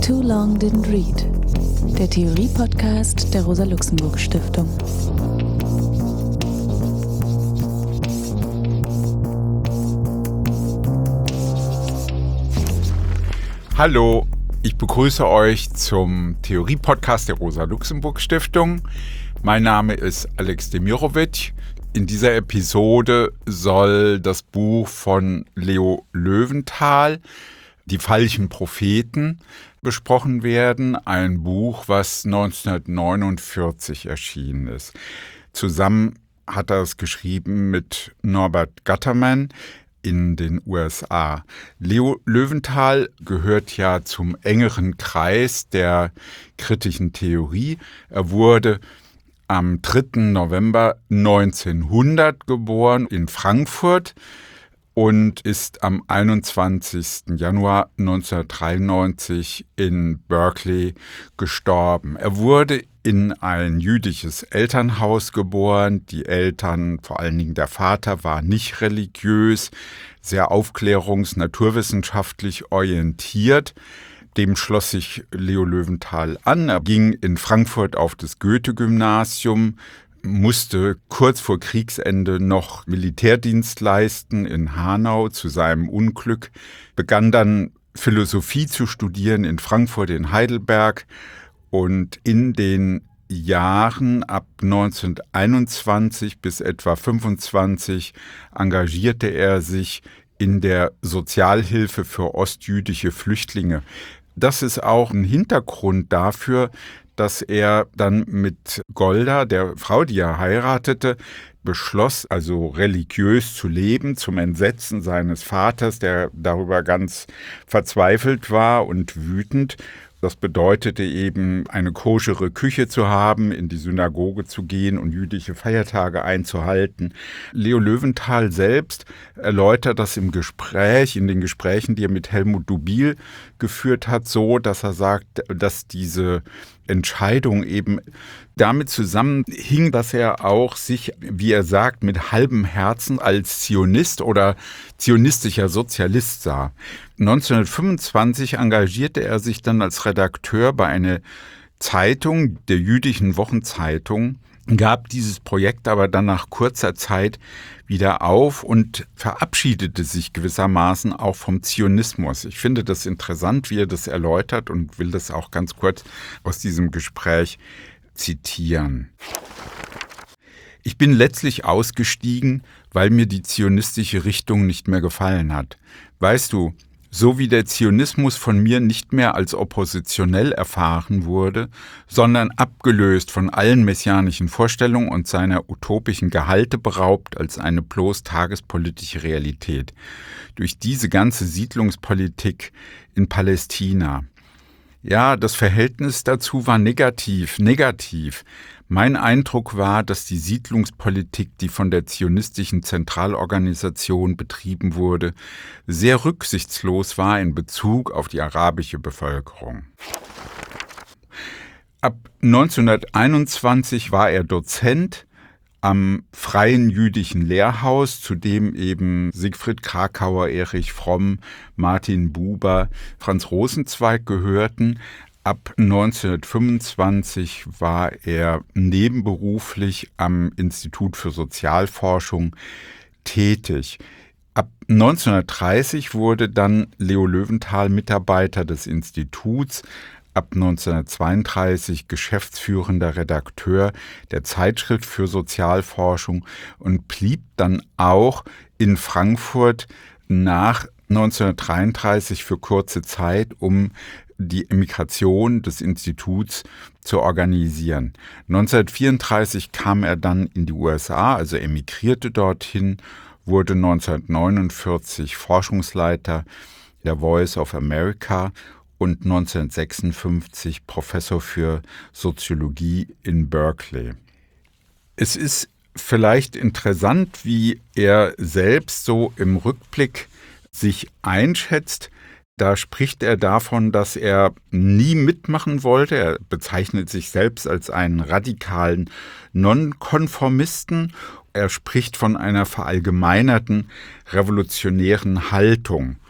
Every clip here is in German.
Too Long Didn't Read, der Theorie-Podcast der Rosa-Luxemburg-Stiftung. Hallo, ich begrüße euch zum Theorie-Podcast der Rosa-Luxemburg-Stiftung. Mein Name ist Alex Demirovic. In dieser Episode soll das Buch von Leo Löwenthal, Die falschen Propheten, besprochen werden. Ein Buch, was 1949 erschienen ist. Zusammen hat er es geschrieben mit Norbert Gattermann in den USA. Leo Löwenthal gehört ja zum engeren Kreis der kritischen Theorie. Er wurde am 3. November 1900 geboren in Frankfurt und ist am 21. Januar 1993 in Berkeley gestorben. Er wurde in ein jüdisches Elternhaus geboren. Die Eltern, vor allen Dingen der Vater, war nicht religiös, sehr naturwissenschaftlich orientiert. Dem schloss sich Leo Löwenthal an. Er ging in Frankfurt auf das Goethe-Gymnasium, musste kurz vor Kriegsende noch Militärdienst leisten in Hanau zu seinem Unglück, begann dann Philosophie zu studieren in Frankfurt, in Heidelberg, und in den Jahren ab 1921 bis etwa 25 engagierte er sich in der Sozialhilfe für ostjüdische Flüchtlinge. Das ist auch ein Hintergrund dafür, dass er dann mit Golda, der Frau, die er heiratete, beschloss, also religiös zu leben, zum Entsetzen seines Vaters, der darüber ganz verzweifelt war und wütend. Das bedeutete eben, eine koschere Küche zu haben, in die Synagoge zu gehen und jüdische Feiertage einzuhalten. Leo Löwenthal selbst erläutert das in den Gesprächen, die er mit Helmut Dubil geführt hat, so, dass er sagt, dass diese Entscheidung eben damit zusammenhing, dass er auch sich, wie er sagt, mit halbem Herzen als Zionist oder zionistischer Sozialist sah. 1925 engagierte er sich dann als Redakteur bei einer Zeitung, der Jüdischen Wochenzeitung, gab dieses Projekt aber dann nach kurzer Zeit wieder auf und verabschiedete sich gewissermaßen auch vom Zionismus. Ich finde das interessant, wie er das erläutert, und will das auch ganz kurz aus diesem Gespräch zitieren. Ich bin letztlich ausgestiegen, weil mir die zionistische Richtung nicht mehr gefallen hat. Weißt du, so wie der Zionismus von mir nicht mehr als oppositionell erfahren wurde, sondern abgelöst von allen messianischen Vorstellungen und seiner utopischen Gehalte beraubt als eine bloß tagespolitische Realität. Durch diese ganze Siedlungspolitik in Palästina. Ja, das Verhältnis dazu war negativ. Mein Eindruck war, dass die Siedlungspolitik, die von der zionistischen Zentralorganisation betrieben wurde, sehr rücksichtslos war in Bezug auf die arabische Bevölkerung. Ab 1921 war er Dozent am Freien Jüdischen Lehrhaus, zu dem eben Siegfried Kracauer, Erich Fromm, Martin Buber, Franz Rosenzweig gehörten. Ab 1925 war er nebenberuflich am Institut für Sozialforschung tätig. Ab 1930 wurde dann Leo Löwenthal Mitarbeiter des Instituts, ab 1932 geschäftsführender Redakteur der Zeitschrift für Sozialforschung und blieb dann auch in Frankfurt nach 1933 für kurze Zeit, um die Emigration des Instituts zu organisieren. 1934 kam er dann in die USA, also emigrierte dorthin, wurde 1949 Forschungsleiter der Voice of America und 1956 Professor für Soziologie in Berkeley. Es ist vielleicht interessant, wie er selbst so im Rückblick sich einschätzt. Da spricht er davon, dass er nie mitmachen wollte. Er bezeichnet sich selbst als einen radikalen Nonkonformisten. Er spricht von einer verallgemeinerten revolutionären Haltung.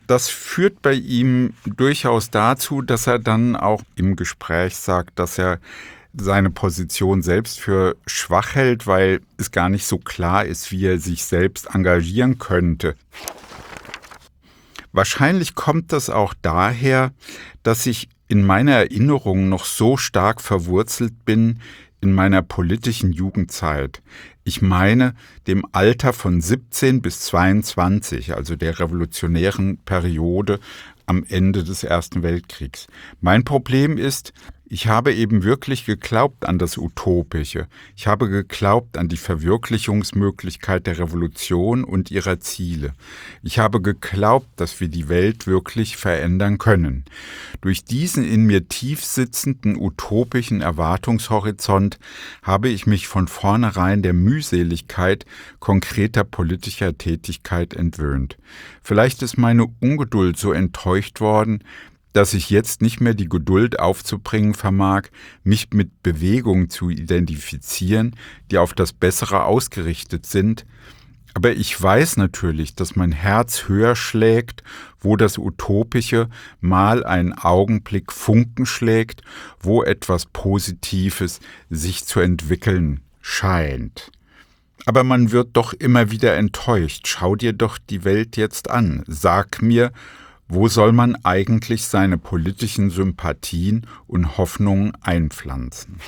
Das führt bei ihm durchaus dazu, dass er dann auch im Gespräch sagt, dass er seine Position selbst für schwach hält, weil es gar nicht so klar ist, wie er sich selbst engagieren könnte. Wahrscheinlich kommt das auch daher, dass ich in meiner Erinnerung noch so stark verwurzelt bin in meiner politischen Jugendzeit. Ich meine, dem Alter von 17 bis 22, also der revolutionären Periode am Ende des Ersten Weltkriegs. Mein Problem ist, ich habe eben wirklich geglaubt an das Utopische. Ich habe geglaubt an die Verwirklichungsmöglichkeit der Revolution und ihrer Ziele. Ich habe geglaubt, dass wir die Welt wirklich verändern können. Durch diesen in mir tief sitzenden utopischen Erwartungshorizont habe ich mich von vornherein der Mühseligkeit konkreter politischer Tätigkeit entwöhnt. Vielleicht ist meine Ungeduld so enttäuscht worden, dass ich jetzt nicht mehr die Geduld aufzubringen vermag, mich mit Bewegungen zu identifizieren, die auf das Bessere ausgerichtet sind. Aber ich weiß natürlich, dass mein Herz höher schlägt, wo das Utopische mal einen Augenblick Funken schlägt, wo etwas Positives sich zu entwickeln scheint. Aber man wird doch immer wieder enttäuscht. Schau dir doch die Welt jetzt an. Sag mir, wo soll man eigentlich seine politischen Sympathien und Hoffnungen einpflanzen?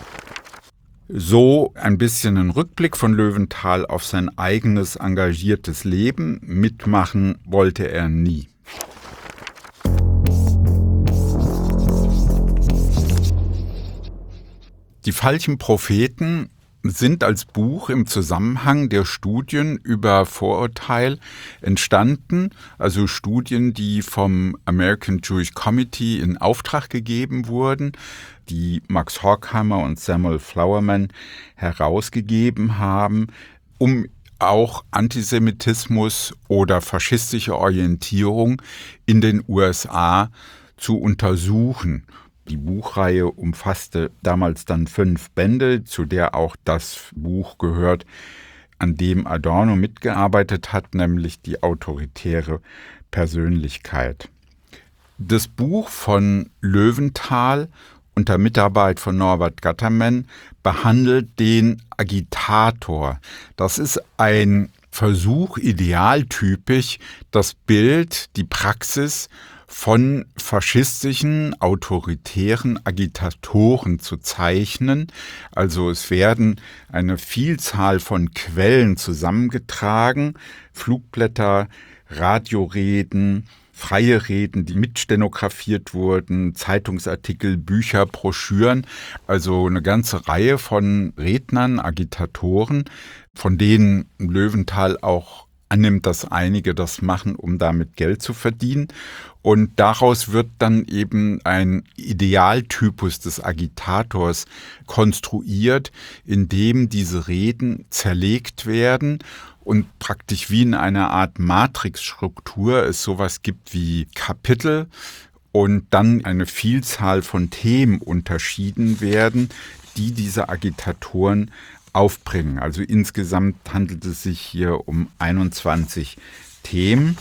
So ein bisschen ein Rückblick von Löwenthal auf sein eigenes engagiertes Leben. Mitmachen wollte er nie. Die falschen Propheten sind als Buch im Zusammenhang der Studien über Vorurteil entstanden, also Studien, die vom American Jewish Committee in Auftrag gegeben wurden, die Max Horkheimer und Samuel Flowerman herausgegeben haben, um auch Antisemitismus oder faschistische Orientierung in den USA zu untersuchen. Die Buchreihe umfasste damals dann 5 Bände, zu der auch das Buch gehört, an dem Adorno mitgearbeitet hat, nämlich die autoritäre Persönlichkeit. Das Buch von Löwenthal unter Mitarbeit von Norbert Gattermann behandelt den Agitator. Das ist ein Versuch, idealtypisch das Bild, die Praxis von faschistischen, autoritären Agitatoren zu zeichnen. Also es werden eine Vielzahl von Quellen zusammengetragen, Flugblätter, Radioreden, freie Reden, die mitstenografiert wurden, Zeitungsartikel, Bücher, Broschüren, also eine ganze Reihe von Rednern, Agitatoren, von denen Löwenthal auch annimmt, dass einige das machen, um damit Geld zu verdienen. Und daraus wird dann eben ein Idealtypus des Agitators konstruiert, in dem diese Reden zerlegt werden und praktisch wie in einer Art Matrixstruktur es sowas gibt wie Kapitel und dann eine Vielzahl von Themen unterschieden werden, die diese Agitatoren aufbringen. Also insgesamt handelt es sich hier um 21 Themen.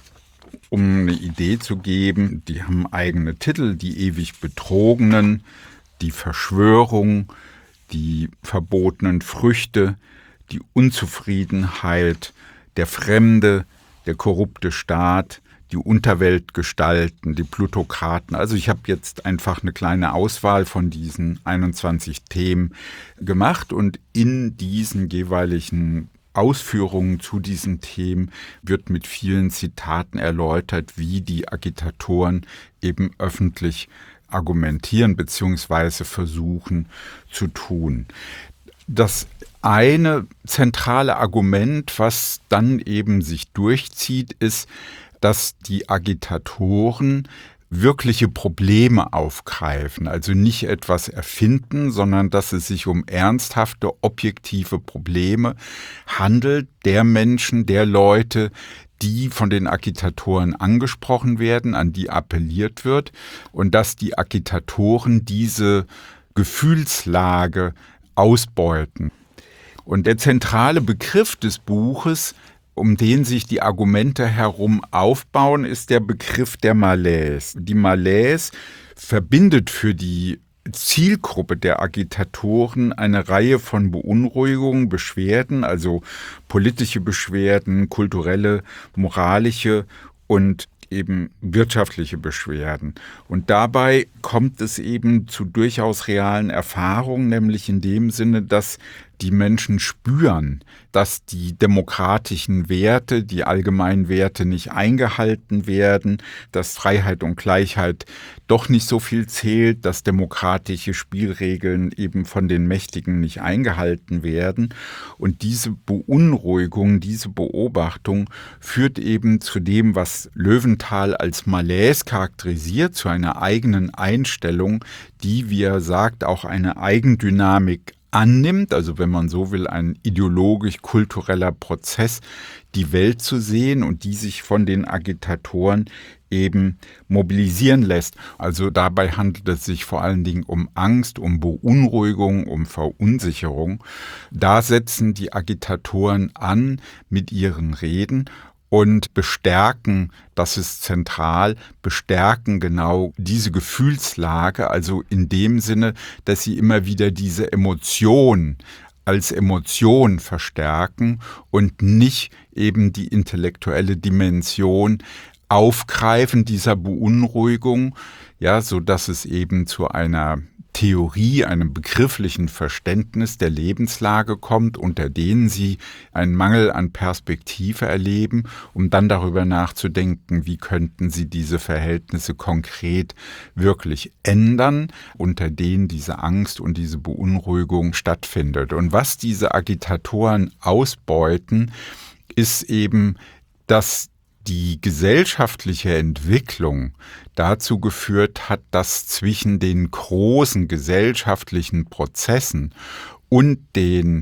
Um eine Idee zu geben, die haben eigene Titel, die ewig Betrogenen, die Verschwörung, die verbotenen Früchte, die Unzufriedenheit, der Fremde, der korrupte Staat, die Unterweltgestalten, die Plutokraten. Also ich habe jetzt einfach eine kleine Auswahl von diesen 21 Themen gemacht und in diesen jeweiligen Ausführungen zu diesen Themen wird mit vielen Zitaten erläutert, wie die Agitatoren eben öffentlich argumentieren bzw. versuchen zu tun. Das eine zentrale Argument, was dann eben sich durchzieht, ist, dass die Agitatoren wirkliche Probleme aufgreifen, also nicht etwas erfinden, sondern dass es sich um ernsthafte, objektive Probleme handelt, der Menschen, der Leute, die von den Agitatoren angesprochen werden, an die appelliert wird und dass die Agitatoren diese Gefühlslage ausbeuten. Und der zentrale Begriff des Buches um den sich die Argumente herum aufbauen, ist der Begriff der Malaise. Die Malaise verbindet für die Zielgruppe der Agitatoren eine Reihe von Beunruhigungen, Beschwerden, also politische Beschwerden, kulturelle, moralische und eben wirtschaftliche Beschwerden. Und dabei kommt es eben zu durchaus realen Erfahrungen, nämlich in dem Sinne, dass die Menschen spüren, dass die demokratischen Werte, die allgemeinen Werte nicht eingehalten werden, dass Freiheit und Gleichheit doch nicht so viel zählt, dass demokratische Spielregeln eben von den Mächtigen nicht eingehalten werden. Und diese Beunruhigung, diese Beobachtung führt eben zu dem, was Löwenthal als Malaise charakterisiert, zu einer eigenen Einstellung, die, wie er sagt, auch eine Eigendynamik annimmt, also wenn man so will, ein ideologisch-kultureller Prozess, die Welt zu sehen und die sich von den Agitatoren eben mobilisieren lässt. Also dabei handelt es sich vor allen Dingen um Angst, um Beunruhigung, um Verunsicherung. Da setzen die Agitatoren an mit ihren Reden und bestärken, das ist zentral, bestärken genau diese Gefühlslage, also in dem Sinne, dass sie immer wieder diese Emotion als Emotion verstärken und nicht eben die intellektuelle Dimension aufgreifen dieser Beunruhigung, ja, so dass es eben zu einer Theorie, einem begrifflichen Verständnis der Lebenslage kommt, unter denen sie einen Mangel an Perspektive erleben, um dann darüber nachzudenken, wie könnten sie diese Verhältnisse konkret wirklich ändern, unter denen diese Angst und diese Beunruhigung stattfindet. Und was diese Agitatoren ausbeuten, ist eben, dass die gesellschaftliche Entwicklung dazu geführt hat, dass zwischen den großen gesellschaftlichen Prozessen und den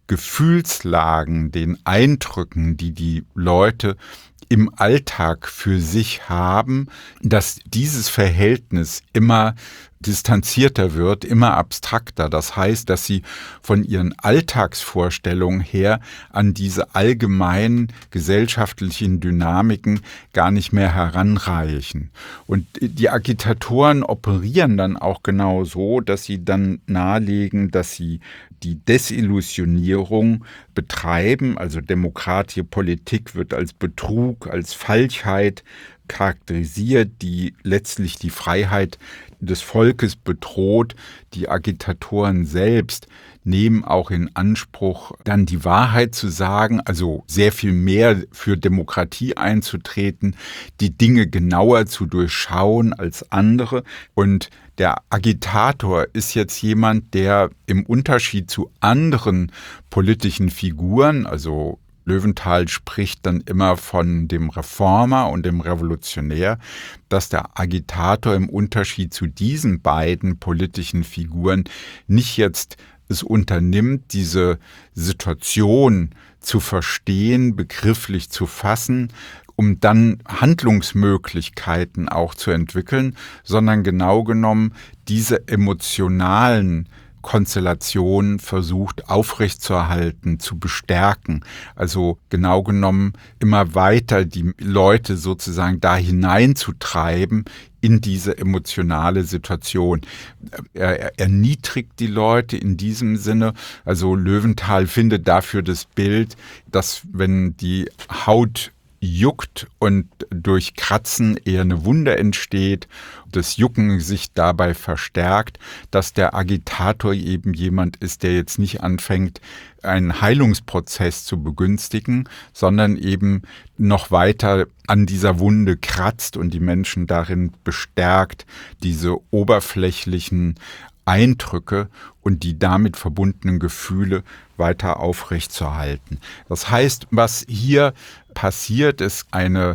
Gefühlslagen, den Eindrücken, die die Leute im Alltag für sich haben, dass dieses Verhältnis immer distanzierter wird, immer abstrakter. Das heißt, dass sie von ihren Alltagsvorstellungen her an diese allgemeinen gesellschaftlichen Dynamiken gar nicht mehr heranreichen. Und die Agitatoren operieren dann auch genau so, dass sie dann nahelegen, dass sie die Desillusionierung betreiben, also demokratische Politik wird als Betrug, als Falschheit charakterisiert, die letztlich die Freiheit des Volkes bedroht. Die Agitatoren selbst nehmen auch in Anspruch, dann die Wahrheit zu sagen, also sehr viel mehr für Demokratie einzutreten, die Dinge genauer zu durchschauen als andere. Und der Agitator ist jetzt jemand, der im Unterschied zu anderen politischen Figuren, also Löwenthal spricht dann immer von dem Reformer und dem Revolutionär, dass der Agitator im Unterschied zu diesen beiden politischen Figuren nicht jetzt es unternimmt, diese Situation zu verstehen, begrifflich zu fassen, um dann Handlungsmöglichkeiten auch zu entwickeln, sondern genau genommen diese emotionalen Konstellationen versucht aufrechtzuerhalten, zu bestärken. Also genau genommen immer weiter die Leute sozusagen da hineinzutreiben in diese emotionale Situation. Er erniedrigt die Leute in diesem Sinne. Also Löwenthal findet dafür das Bild, dass wenn die Haut juckt und durch Kratzen eher eine Wunde entsteht, das Jucken sich dabei verstärkt, dass der Agitator eben jemand ist, der jetzt nicht anfängt, einen Heilungsprozess zu begünstigen, sondern eben noch weiter an dieser Wunde kratzt und die Menschen darin bestärkt, diese oberflächlichen Eindrücke und die damit verbundenen Gefühle weiter aufrechtzuerhalten. Das heißt, was hier passiert, ist eine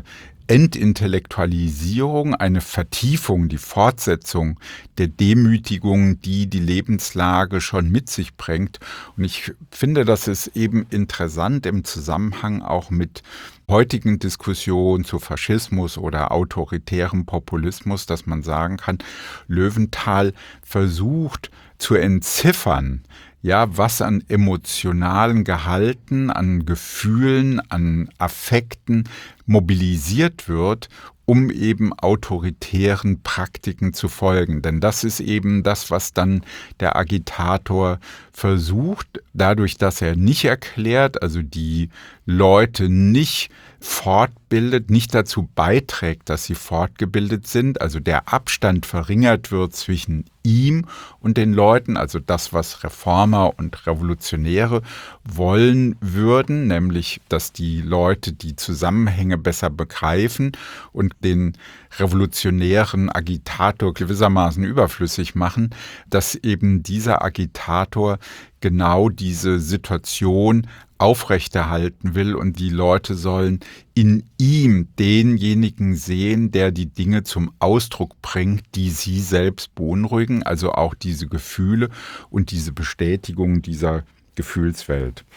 Entintellektualisierung, eine Vertiefung, die Fortsetzung der Demütigung, die die Lebenslage schon mit sich bringt. Und ich finde, das ist eben interessant im Zusammenhang auch mit heutigen Diskussionen zu Faschismus oder autoritärem Populismus, dass man sagen kann, Löwenthal versucht zu entziffern, ja, was an emotionalen Gehalten, an Gefühlen, an Affekten mobilisiert wird, um eben autoritären Praktiken zu folgen. Denn das ist eben das, was dann der Agitator versucht, dadurch, dass er nicht erklärt, also die Leute nicht fortbildet, nicht dazu beiträgt, dass sie fortgebildet sind, also der Abstand verringert wird zwischen ihm und den Leuten, also das, was Reformer und Revolutionäre wollen würden, nämlich, dass die Leute die Zusammenhänge besser begreifen und den revolutionären Agitator gewissermaßen überflüssig machen, dass eben dieser Agitator genau diese Situation aufrechterhalten will und die Leute sollen in ihm denjenigen sehen, der die Dinge zum Ausdruck bringt, die sie selbst beunruhigen, also auch diese Gefühle und diese Bestätigung dieser Gefühlswelt.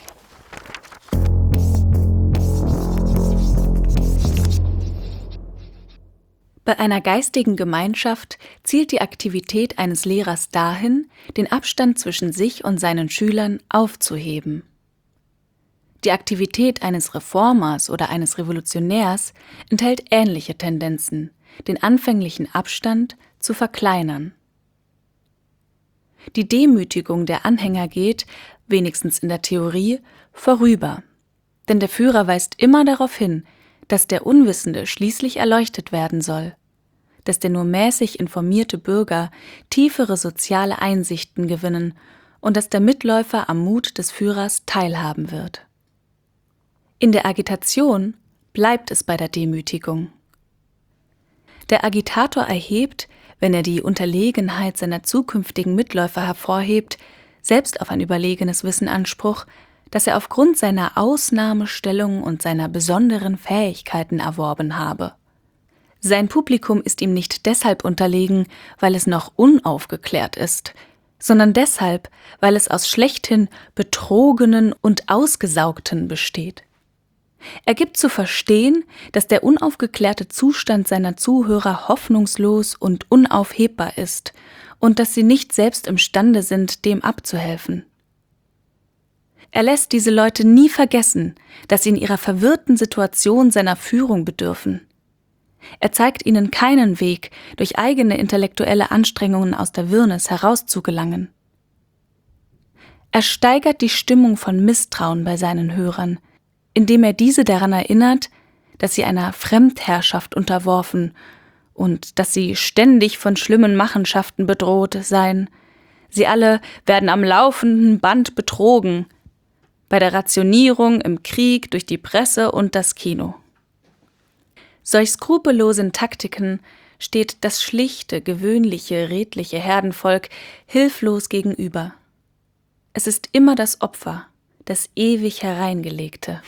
Bei einer geistigen Gemeinschaft zielt die Aktivität eines Lehrers dahin, den Abstand zwischen sich und seinen Schülern aufzuheben. Die Aktivität eines Reformers oder eines Revolutionärs enthält ähnliche Tendenzen, den anfänglichen Abstand zu verkleinern. Die Demütigung der Anhänger geht, wenigstens in der Theorie, vorüber, denn der Führer weist immer darauf hin, dass der Unwissende schließlich erleuchtet werden soll, dass der nur mäßig informierte Bürger tiefere soziale Einsichten gewinnen und dass der Mitläufer am Mut des Führers teilhaben wird. In der Agitation bleibt es bei der Demütigung. Der Agitator erhebt, wenn er die Unterlegenheit seiner zukünftigen Mitläufer hervorhebt, selbst auf ein überlegenes Wissen Anspruch, das er aufgrund seiner Ausnahmestellung und seiner besonderen Fähigkeiten erworben habe. Sein Publikum ist ihm nicht deshalb unterlegen, weil es noch unaufgeklärt ist, sondern deshalb, weil es aus schlechthin Betrogenen und Ausgesaugten besteht. Er gibt zu verstehen, dass der unaufgeklärte Zustand seiner Zuhörer hoffnungslos und unaufhebbar ist und dass sie nicht selbst imstande sind, dem abzuhelfen. Er lässt diese Leute nie vergessen, dass sie in ihrer verwirrten Situation seiner Führung bedürfen. Er zeigt ihnen keinen Weg, durch eigene intellektuelle Anstrengungen aus der Wirrnis herauszugelangen. Er steigert die Stimmung von Misstrauen bei seinen Hörern, indem er diese daran erinnert, dass sie einer Fremdherrschaft unterworfen und dass sie ständig von schlimmen Machenschaften bedroht seien. Sie alle werden am laufenden Band betrogen, bei der Rationierung, im Krieg, durch die Presse und das Kino. Solch skrupellosen Taktiken steht das schlichte, gewöhnliche, redliche Herdenvolk hilflos gegenüber. Es ist immer das Opfer, das ewig Hereingelegte.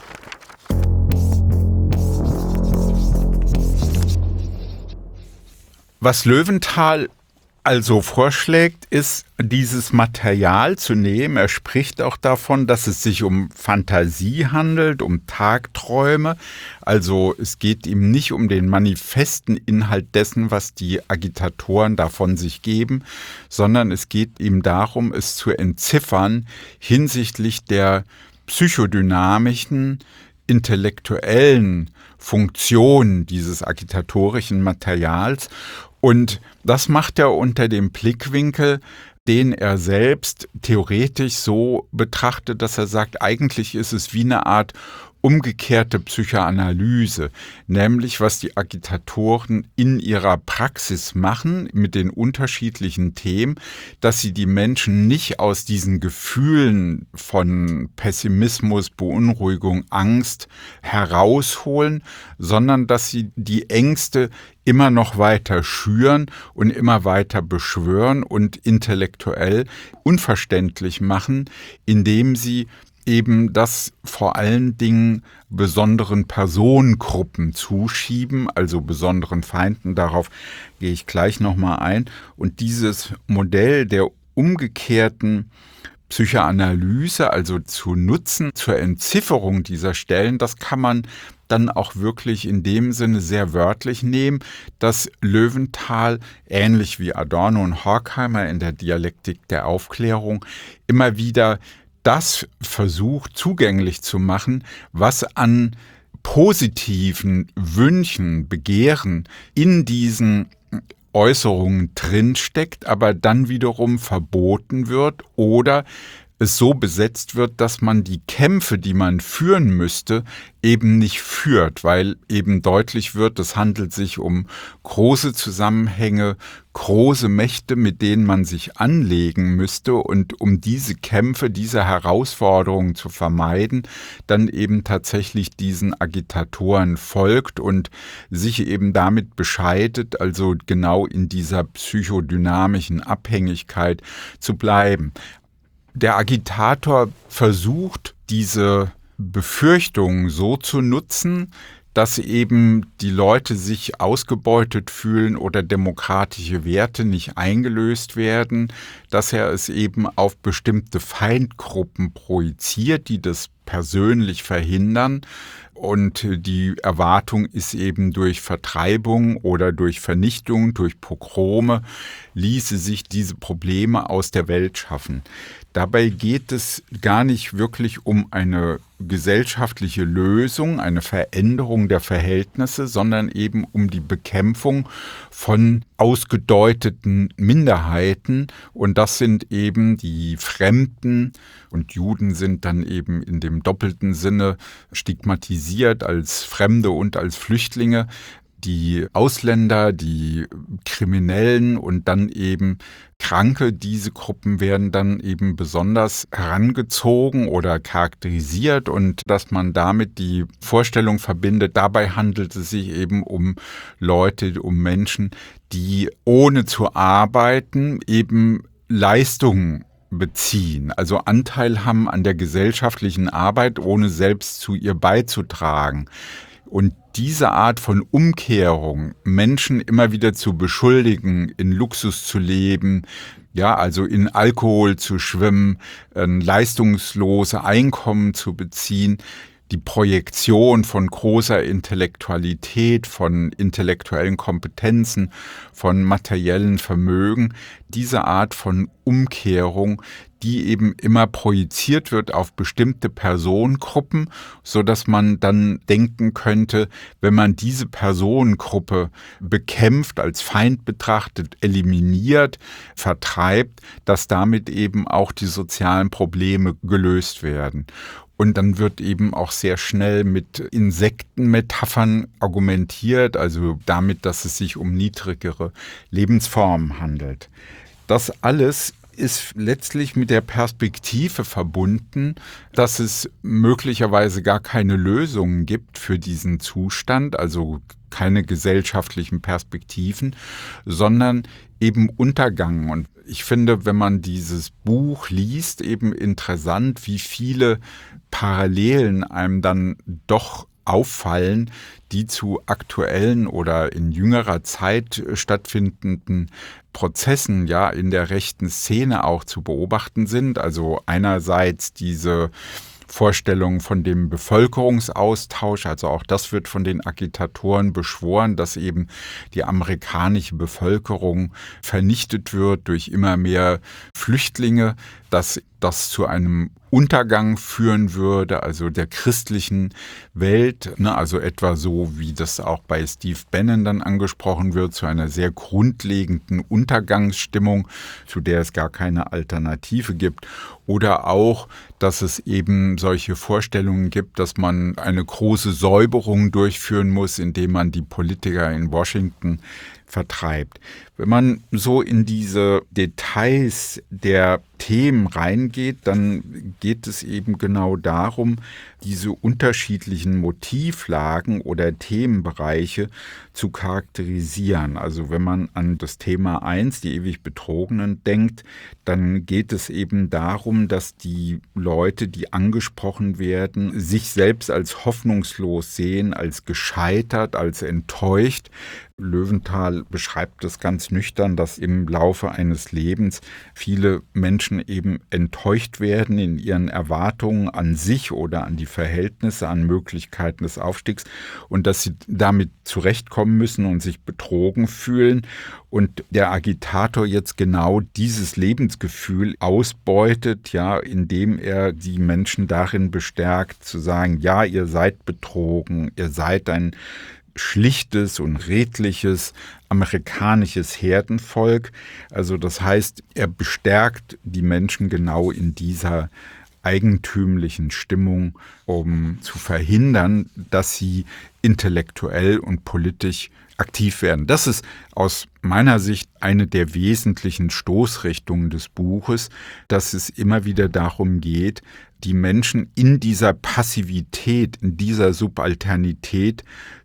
Was Löwenthal also vorschlägt, ist, dieses Material zu nehmen. Er spricht auch davon, dass es sich um Fantasie handelt, um Tagträume. Also es geht ihm nicht um den manifesten Inhalt dessen, was die Agitatoren davon sich geben, sondern es geht ihm darum, es zu entziffern hinsichtlich der psychodynamischen, intellektuellen Funktion dieses agitatorischen Materials. Und das macht er unter dem Blickwinkel, den er selbst theoretisch so betrachtet, dass er sagt, eigentlich ist es wie eine Art umgekehrte Psychoanalyse, nämlich was die Agitatoren in ihrer Praxis machen mit den unterschiedlichen Themen, dass sie die Menschen nicht aus diesen Gefühlen von Pessimismus, Beunruhigung, Angst herausholen, sondern dass sie die Ängste immer noch weiter schüren und immer weiter beschwören und intellektuell unverständlich machen, indem sie eben das vor allen Dingen besonderen Personengruppen zuschieben, also besonderen Feinden. Darauf gehe ich gleich nochmal ein. Und dieses Modell der umgekehrten Psychoanalyse, also zu nutzen zur Entzifferung dieser Stellen, das kann man dann auch wirklich in dem Sinne sehr wörtlich nehmen, dass Löwenthal, ähnlich wie Adorno und Horkheimer in der Dialektik der Aufklärung, immer wieder das versucht zugänglich zu machen, was an positiven Wünschen, Begehren in diesen Äußerungen drinsteckt, aber dann wiederum verboten wird oder es so besetzt wird, dass man die Kämpfe, die man führen müsste, eben nicht führt, weil eben deutlich wird, es handelt sich um große Zusammenhänge, große Mächte, mit denen man sich anlegen müsste, und um diese Kämpfe, diese Herausforderungen zu vermeiden, dann eben tatsächlich diesen Agitatoren folgt und sich eben damit bescheidet, also genau in dieser psychodynamischen Abhängigkeit zu bleiben. Der Agitator versucht, diese Befürchtungen so zu nutzen, dass eben die Leute sich ausgebeutet fühlen oder demokratische Werte nicht eingelöst werden, dass er es eben auf bestimmte Feindgruppen projiziert, die das persönlich verhindern. Und die Erwartung ist eben, durch Vertreibung oder durch Vernichtung, durch Pogrome ließe sich diese Probleme aus der Welt schaffen. Dabei geht es gar nicht wirklich um eine gesellschaftliche Lösung, eine Veränderung der Verhältnisse, sondern eben um die Bekämpfung von ausgedeuteten Minderheiten. Und das sind eben die Fremden, und Juden sind dann eben in dem doppelten Sinne stigmatisiert als Fremde und als Flüchtlinge. Die Ausländer, die Kriminellen und dann eben Kranke, diese Gruppen werden dann eben besonders herangezogen oder charakterisiert, und dass man damit die Vorstellung verbindet, dabei handelt es sich eben um Leute, um Menschen, die ohne zu arbeiten eben Leistungen beziehen, also Anteil haben an der gesellschaftlichen Arbeit, ohne selbst zu ihr beizutragen. Und diese Art von Umkehrung, Menschen immer wieder zu beschuldigen, in Luxus zu leben, ja, also in Alkohol zu schwimmen, ein leistungslose Einkommen zu beziehen, die Projektion von großer Intellektualität, von intellektuellen Kompetenzen, von materiellen Vermögen, diese Art von Umkehrung, die eben immer projiziert wird auf bestimmte Personengruppen, so dass man dann denken könnte, wenn man diese Personengruppe bekämpft, als Feind betrachtet, eliminiert, vertreibt, dass damit eben auch die sozialen Probleme gelöst werden. Und dann wird eben auch sehr schnell mit Insektenmetaphern argumentiert, also damit, dass es sich um niedrigere Lebensformen handelt. Das alles ist letztlich mit der Perspektive verbunden, dass es möglicherweise gar keine Lösungen gibt für diesen Zustand, also keine gesellschaftlichen Perspektiven, sondern eben Untergang. Und ich finde, wenn man dieses Buch liest, eben interessant, wie viele Parallelen einem dann doch auffallen, die zu aktuellen oder in jüngerer Zeit stattfindenden Prozessen ja in der rechten Szene auch zu beobachten sind. Also einerseits diese Vorstellung von dem Bevölkerungsaustausch, also auch das wird von den Agitatoren beschworen, dass eben die amerikanische Bevölkerung vernichtet wird durch immer mehr Flüchtlinge, dass das zu einem Untergang führen würde, also der christlichen Welt, also etwa so, wie das auch bei Steve Bannon dann angesprochen wird, zu einer sehr grundlegenden Untergangsstimmung, zu der es gar keine Alternative gibt. Oder auch, dass es eben solche Vorstellungen gibt, dass man eine große Säuberung durchführen muss, indem man die Politiker in Washington vertreibt. Wenn man so in diese Details der Themen reingeht, dann geht es eben genau darum, diese unterschiedlichen Motivlagen oder Themenbereiche zu charakterisieren. Also wenn man an das Thema 1, die ewig Betrogenen, denkt, dann geht es eben darum, dass die Leute, die angesprochen werden, sich selbst als hoffnungslos sehen, als gescheitert, als enttäuscht, Löwenthal beschreibt es ganz nüchtern, dass im Laufe eines Lebens viele Menschen eben enttäuscht werden in ihren Erwartungen an sich oder an die Verhältnisse, an Möglichkeiten des Aufstiegs und dass sie damit zurechtkommen müssen und sich betrogen fühlen. Und der Agitator jetzt genau dieses Lebensgefühl ausbeutet, ja, indem er die Menschen darin bestärkt, zu sagen, ja, ihr seid betrogen, ihr seid ein schlichtes und redliches amerikanisches Herdenvolk. Also das heißt, er bestärkt die Menschen genau in dieser eigentümlichen Stimmung, um zu verhindern, dass sie intellektuell und politisch aktiv werden. Das ist aus meiner Sicht eine der wesentlichen Stoßrichtungen des Buches, dass es immer wieder darum geht, die Menschen in dieser Passivität, in dieser Subalternität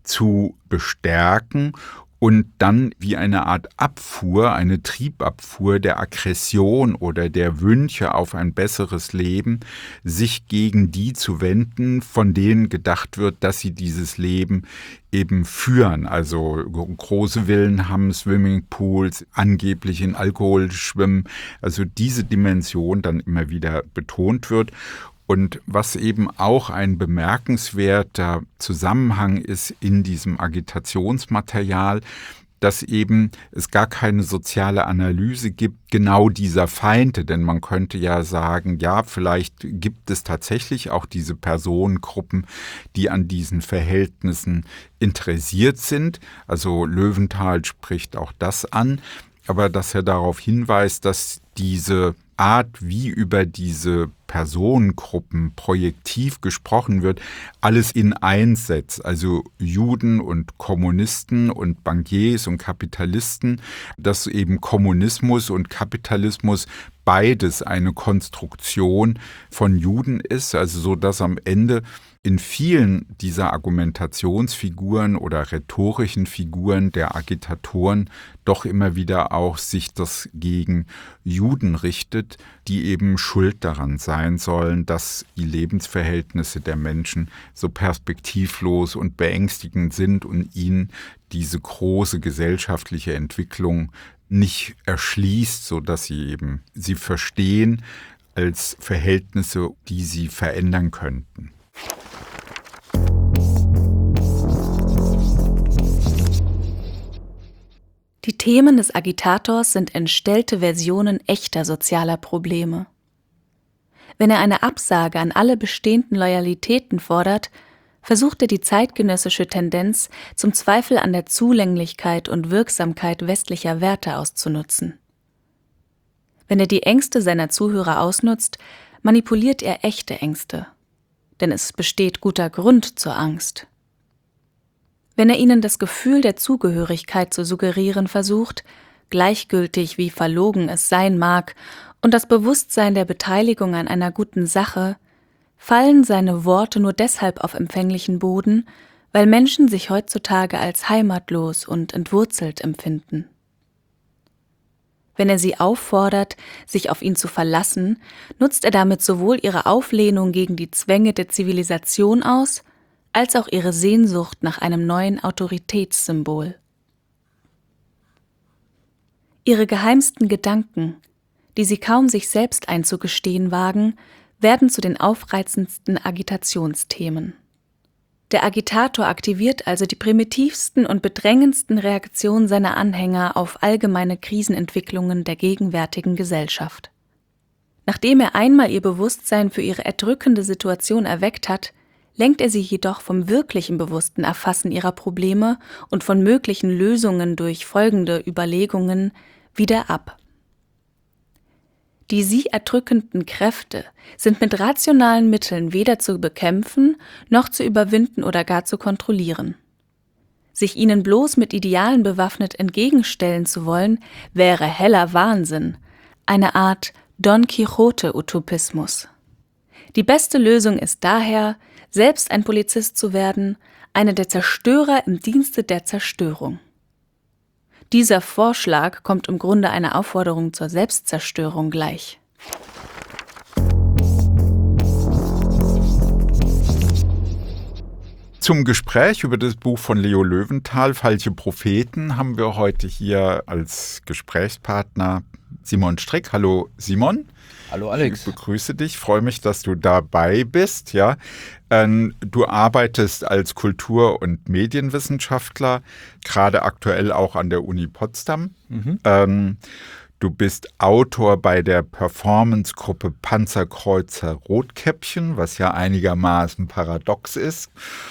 zu bestärken und dann wie eine Art Abfuhr, eine Triebabfuhr der Aggression oder der Wünsche auf ein besseres Leben, sich gegen die zu wenden, von denen gedacht wird, dass sie dieses Leben eben führen. Also große Villen haben, Swimmingpools, angeblich in Alkohol schwimmen. Also diese Dimension dann immer wieder betont wird. Und was eben auch ein bemerkenswerter Zusammenhang ist in diesem Agitationsmaterial, dass eben es gar keine soziale Analyse gibt genau dieser Feinde, denn man könnte ja sagen, ja, vielleicht gibt es tatsächlich auch diese Personengruppen, die an diesen Verhältnissen interessiert sind. Also Löwenthal spricht auch das an, aber dass er darauf hinweist, dass diese Art, wie über diese Personengruppen projektiv gesprochen wird, alles in eins setzt, also Juden und Kommunisten und Bankiers und Kapitalisten, dass eben Kommunismus und Kapitalismus beides eine Konstruktion von Juden ist, also so, dass am Ende in vielen dieser Argumentationsfiguren oder rhetorischen Figuren der Agitatoren doch immer wieder auch sich das gegen Juden richtet, die eben schuld daran sein sollen, dass die Lebensverhältnisse der Menschen so perspektivlos und beängstigend sind und ihnen diese große gesellschaftliche Entwicklung nicht erschließt, sodass sie verstehen als Verhältnisse, die sie verändern könnten. Die Themen des Agitators sind entstellte Versionen echter sozialer Probleme. Wenn er eine Absage an alle bestehenden Loyalitäten fordert, versucht er die zeitgenössische Tendenz zum Zweifel an der Zulänglichkeit und Wirksamkeit westlicher Werte auszunutzen. Wenn er die Ängste seiner Zuhörer ausnutzt, manipuliert er echte Ängste. Denn es besteht guter Grund zur Angst. Wenn er ihnen das Gefühl der Zugehörigkeit zu suggerieren versucht, gleichgültig wie verlogen es sein mag, und das Bewusstsein der Beteiligung an einer guten Sache, fallen seine Worte nur deshalb auf empfänglichen Boden, weil Menschen sich heutzutage als heimatlos und entwurzelt empfinden. Wenn er sie auffordert, sich auf ihn zu verlassen, nutzt er damit sowohl ihre Auflehnung gegen die Zwänge der Zivilisation aus, als auch ihre Sehnsucht nach einem neuen Autoritätssymbol. Ihre geheimsten Gedanken, die sie kaum sich selbst einzugestehen wagen, werden zu den aufreizendsten Agitationsthemen. Der Agitator aktiviert also die primitivsten und bedrängendsten Reaktionen seiner Anhänger auf allgemeine Krisenentwicklungen der gegenwärtigen Gesellschaft. Nachdem er einmal ihr Bewusstsein für ihre erdrückende Situation erweckt hat, lenkt er sie jedoch vom wirklichen bewussten Erfassen ihrer Probleme und von möglichen Lösungen durch folgende Überlegungen wieder ab. Die sie erdrückenden Kräfte sind mit rationalen Mitteln weder zu bekämpfen, noch zu überwinden oder gar zu kontrollieren. Sich ihnen bloß mit Idealen bewaffnet entgegenstellen zu wollen, wäre heller Wahnsinn, eine Art Don Quixote-Utopismus. Die beste Lösung ist daher, selbst ein Polizist zu werden, einer der Zerstörer im Dienste der Zerstörung. Dieser Vorschlag kommt im Grunde einer Aufforderung zur Selbstzerstörung gleich. Zum Gespräch über das Buch von Leo Löwenthal, Falsche Propheten, haben wir heute hier als Gesprächspartner Simon Strick. Hallo Simon. Hallo Alex. Ich begrüße dich, freue mich, dass du dabei bist. Ja. Du arbeitest als Kultur- und Medienwissenschaftler, gerade aktuell auch an der Uni Potsdam. Du bist Autor bei der Performance-Gruppe Panzerkreuzer Rotkäppchen, was ja einigermaßen paradox ist.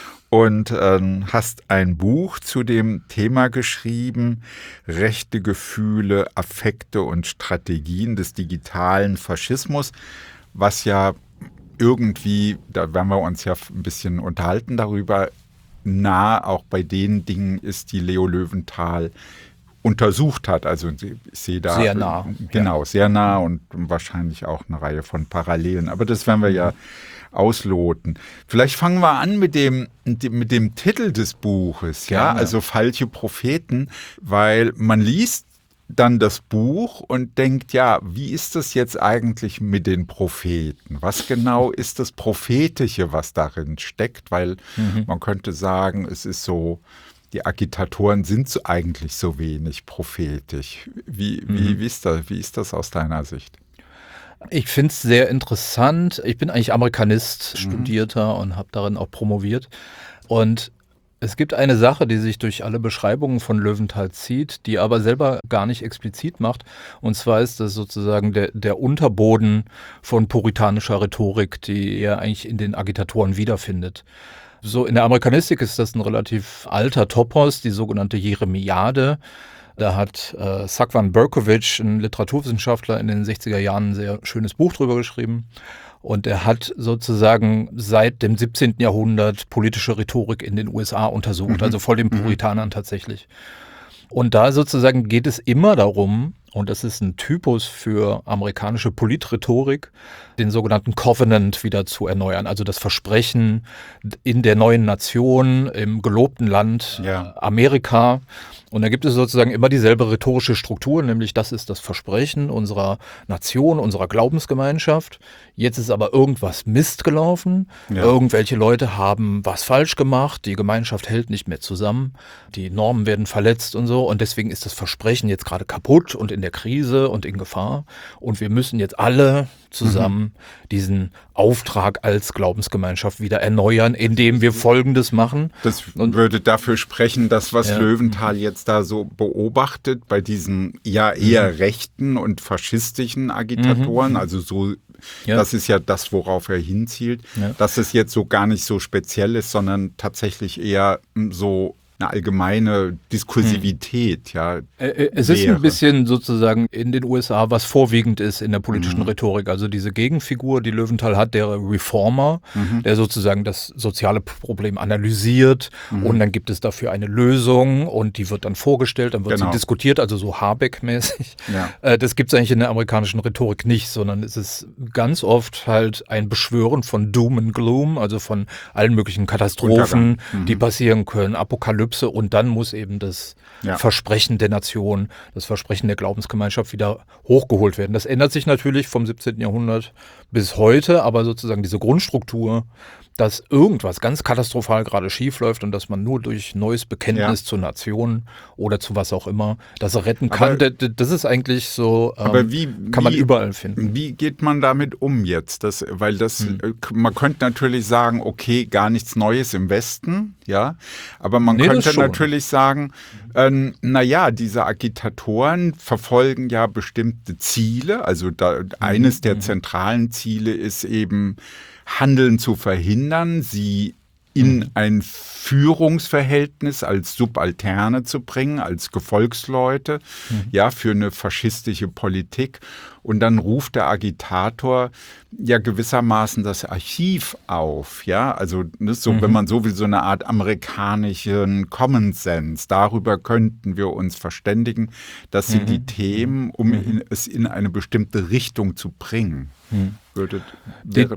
Und hast ein Buch zu dem Thema geschrieben, Rechte Gefühle, Affekte und Strategien des digitalen Faschismus, was ja irgendwie, da werden wir uns ja ein bisschen unterhalten darüber, nah auch bei den Dingen ist, die Leo Löwenthal untersucht hat. Also ich sehe da sehr nah. Genau, sehr nah und wahrscheinlich auch eine Reihe von Parallelen. Aber das werden wir ja ausloten. Vielleicht fangen wir an mit dem Titel des Buches, ja, also Falsche Propheten, weil man liest dann das Buch und denkt, ja, wie ist das jetzt eigentlich mit den Propheten? Was genau ist das Prophetische, was darin steckt? Weil man könnte sagen, es ist so, die Agitatoren sind so eigentlich so wenig prophetisch. Wie ist das aus deiner Sicht? Ich finde es sehr interessant. Ich bin eigentlich Amerikanist, Studierter und habe darin auch promoviert. Und es gibt eine Sache, die sich durch alle Beschreibungen von Löwenthal zieht, die aber selber gar nicht explizit macht. Und zwar ist das sozusagen der Unterboden von puritanischer Rhetorik, die er eigentlich in den Agitatoren wiederfindet. So in der Amerikanistik ist das ein relativ alter Topos, die sogenannte Jeremiade. Da hat Sackwan Berkowitz, ein Literaturwissenschaftler, in den 60er Jahren ein sehr schönes Buch drüber geschrieben. Und er hat sozusagen seit dem 17. Jahrhundert politische Rhetorik in den USA untersucht, also vor den Puritanern tatsächlich. Und da sozusagen geht es immer darum, und das ist ein Typus für amerikanische Politrhetorik, den sogenannten Covenant wieder zu erneuern, also das Versprechen in der neuen Nation, im gelobten Land Amerika. Und da gibt es sozusagen immer dieselbe rhetorische Struktur, nämlich das ist das Versprechen unserer Nation, unserer Glaubensgemeinschaft. Jetzt ist aber irgendwas Mist gelaufen. Ja. Irgendwelche Leute haben was falsch gemacht. Die Gemeinschaft hält nicht mehr zusammen. Die Normen werden verletzt und so. Und deswegen ist das Versprechen jetzt gerade kaputt und in der Krise und in Gefahr. Und wir müssen jetzt alle zusammen diesen Auftrag als Glaubensgemeinschaft wieder erneuern, indem wir Folgendes machen. Das würde dafür sprechen, dass was Löwenthal jetzt da so beobachtet bei diesen eher rechten und faschistischen Agitatoren, also so, das ist ja das, worauf er hinzielt, dass es jetzt so gar nicht so speziell ist, sondern tatsächlich eher so eine allgemeine Diskursivität, Es ist ein bisschen sozusagen in den USA, was vorwiegend ist in der politischen Rhetorik. Also diese Gegenfigur, die Löwenthal hat, der Reformer, der sozusagen das soziale Problem analysiert und dann gibt es dafür eine Lösung und die wird dann vorgestellt, dann wird sie diskutiert, also so Habeck-mäßig. Ja. Das gibt es eigentlich in der amerikanischen Rhetorik nicht, sondern es ist ganz oft halt ein Beschwören von Doom and Gloom, also von allen möglichen Katastrophen, die passieren können, Apokalypse. Und dann muss eben das Versprechen der Nation, das Versprechen der Glaubensgemeinschaft wieder hochgeholt werden. Das ändert sich natürlich vom 17. Jahrhundert bis heute, aber sozusagen diese Grundstruktur, dass irgendwas ganz katastrophal gerade schief läuft und dass man nur durch neues Bekenntnis zur Nation oder zu was auch immer das retten kann, das ist eigentlich so, kann man überall finden. Wie geht man damit um jetzt? Man könnte natürlich sagen, okay, gar nichts Neues im Westen, aber man könnte natürlich sagen, diese Agitatoren verfolgen ja bestimmte Ziele, also eines der zentralen Ziele ist eben, Handeln zu verhindern, sie in ein Führungsverhältnis als Subalterne zu bringen, als Gefolgsleute, für eine faschistische Politik. Und dann ruft der Agitator gewissermaßen das Archiv auf, also wenn man so will, so eine Art amerikanischen Common Sense. Darüber könnten wir uns verständigen, das sind die Themen, um es in eine bestimmte Richtung zu bringen.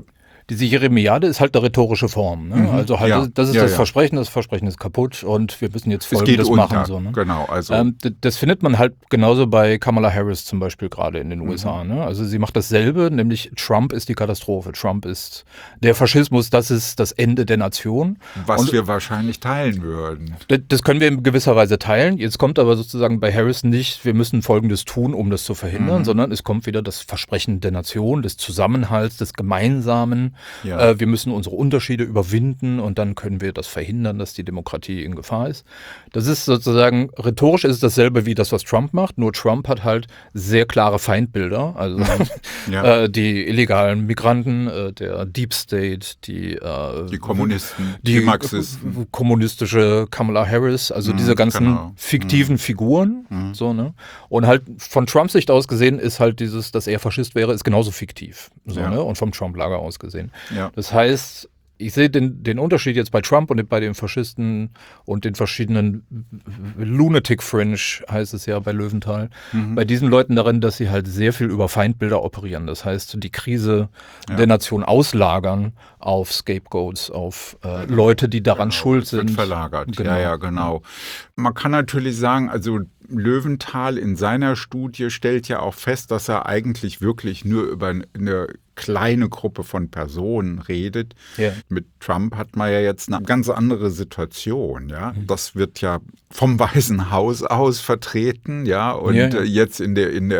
diese Jeremiade ist halt eine rhetorische Form. Ne? Also halt, das ist das Versprechen ist kaputt und wir müssen jetzt Folgendes machen. So, ne? Genau, also. Das findet man halt genauso bei Kamala Harris zum Beispiel gerade in den USA. Ne? Also sie macht dasselbe, nämlich Trump ist die Katastrophe. Trump ist der Faschismus, das ist das Ende der Nation. Was wir wahrscheinlich teilen würden. Das können wir in gewisser Weise teilen. Jetzt kommt aber sozusagen bei Harris nicht, wir müssen Folgendes tun, um das zu verhindern, sondern es kommt wieder das Versprechen der Nation, des Zusammenhalts, des Gemeinsamen. Ja. Wir müssen unsere Unterschiede überwinden und dann können wir das verhindern, dass die Demokratie in Gefahr ist. Das ist sozusagen, rhetorisch ist es dasselbe wie das, was Trump macht, nur Trump hat halt sehr klare Feindbilder, also die illegalen Migranten, der Deep State, die Kommunisten, die Marxisten, kommunistische Kamala Harris, also diese ganzen fiktiven Figuren, so, ne? Und halt von Trumps Sicht aus gesehen ist halt dieses, dass er Faschist wäre, ist genauso fiktiv, so, ne? Und vom Trump-Lager aus gesehen. Ja. Das heißt, ich sehe den Unterschied jetzt bei Trump und bei den Faschisten und den verschiedenen Lunatic Fringe, heißt es ja bei Löwenthal, bei diesen Leuten darin, dass sie halt sehr viel über Feindbilder operieren. Das heißt, die Krise der Nation auslagern auf Scapegoats, auf Leute, die daran schuld sind. Wird verlagert, genau. Man kann natürlich sagen, also Löwenthal in seiner Studie stellt ja auch fest, dass er eigentlich wirklich nur über eine kleine Gruppe von Personen redet. Yeah. Mit Trump hat man ja jetzt eine ganz andere Situation. Ja? Das wird ja vom Weißen Haus aus vertreten, ja, und jetzt in der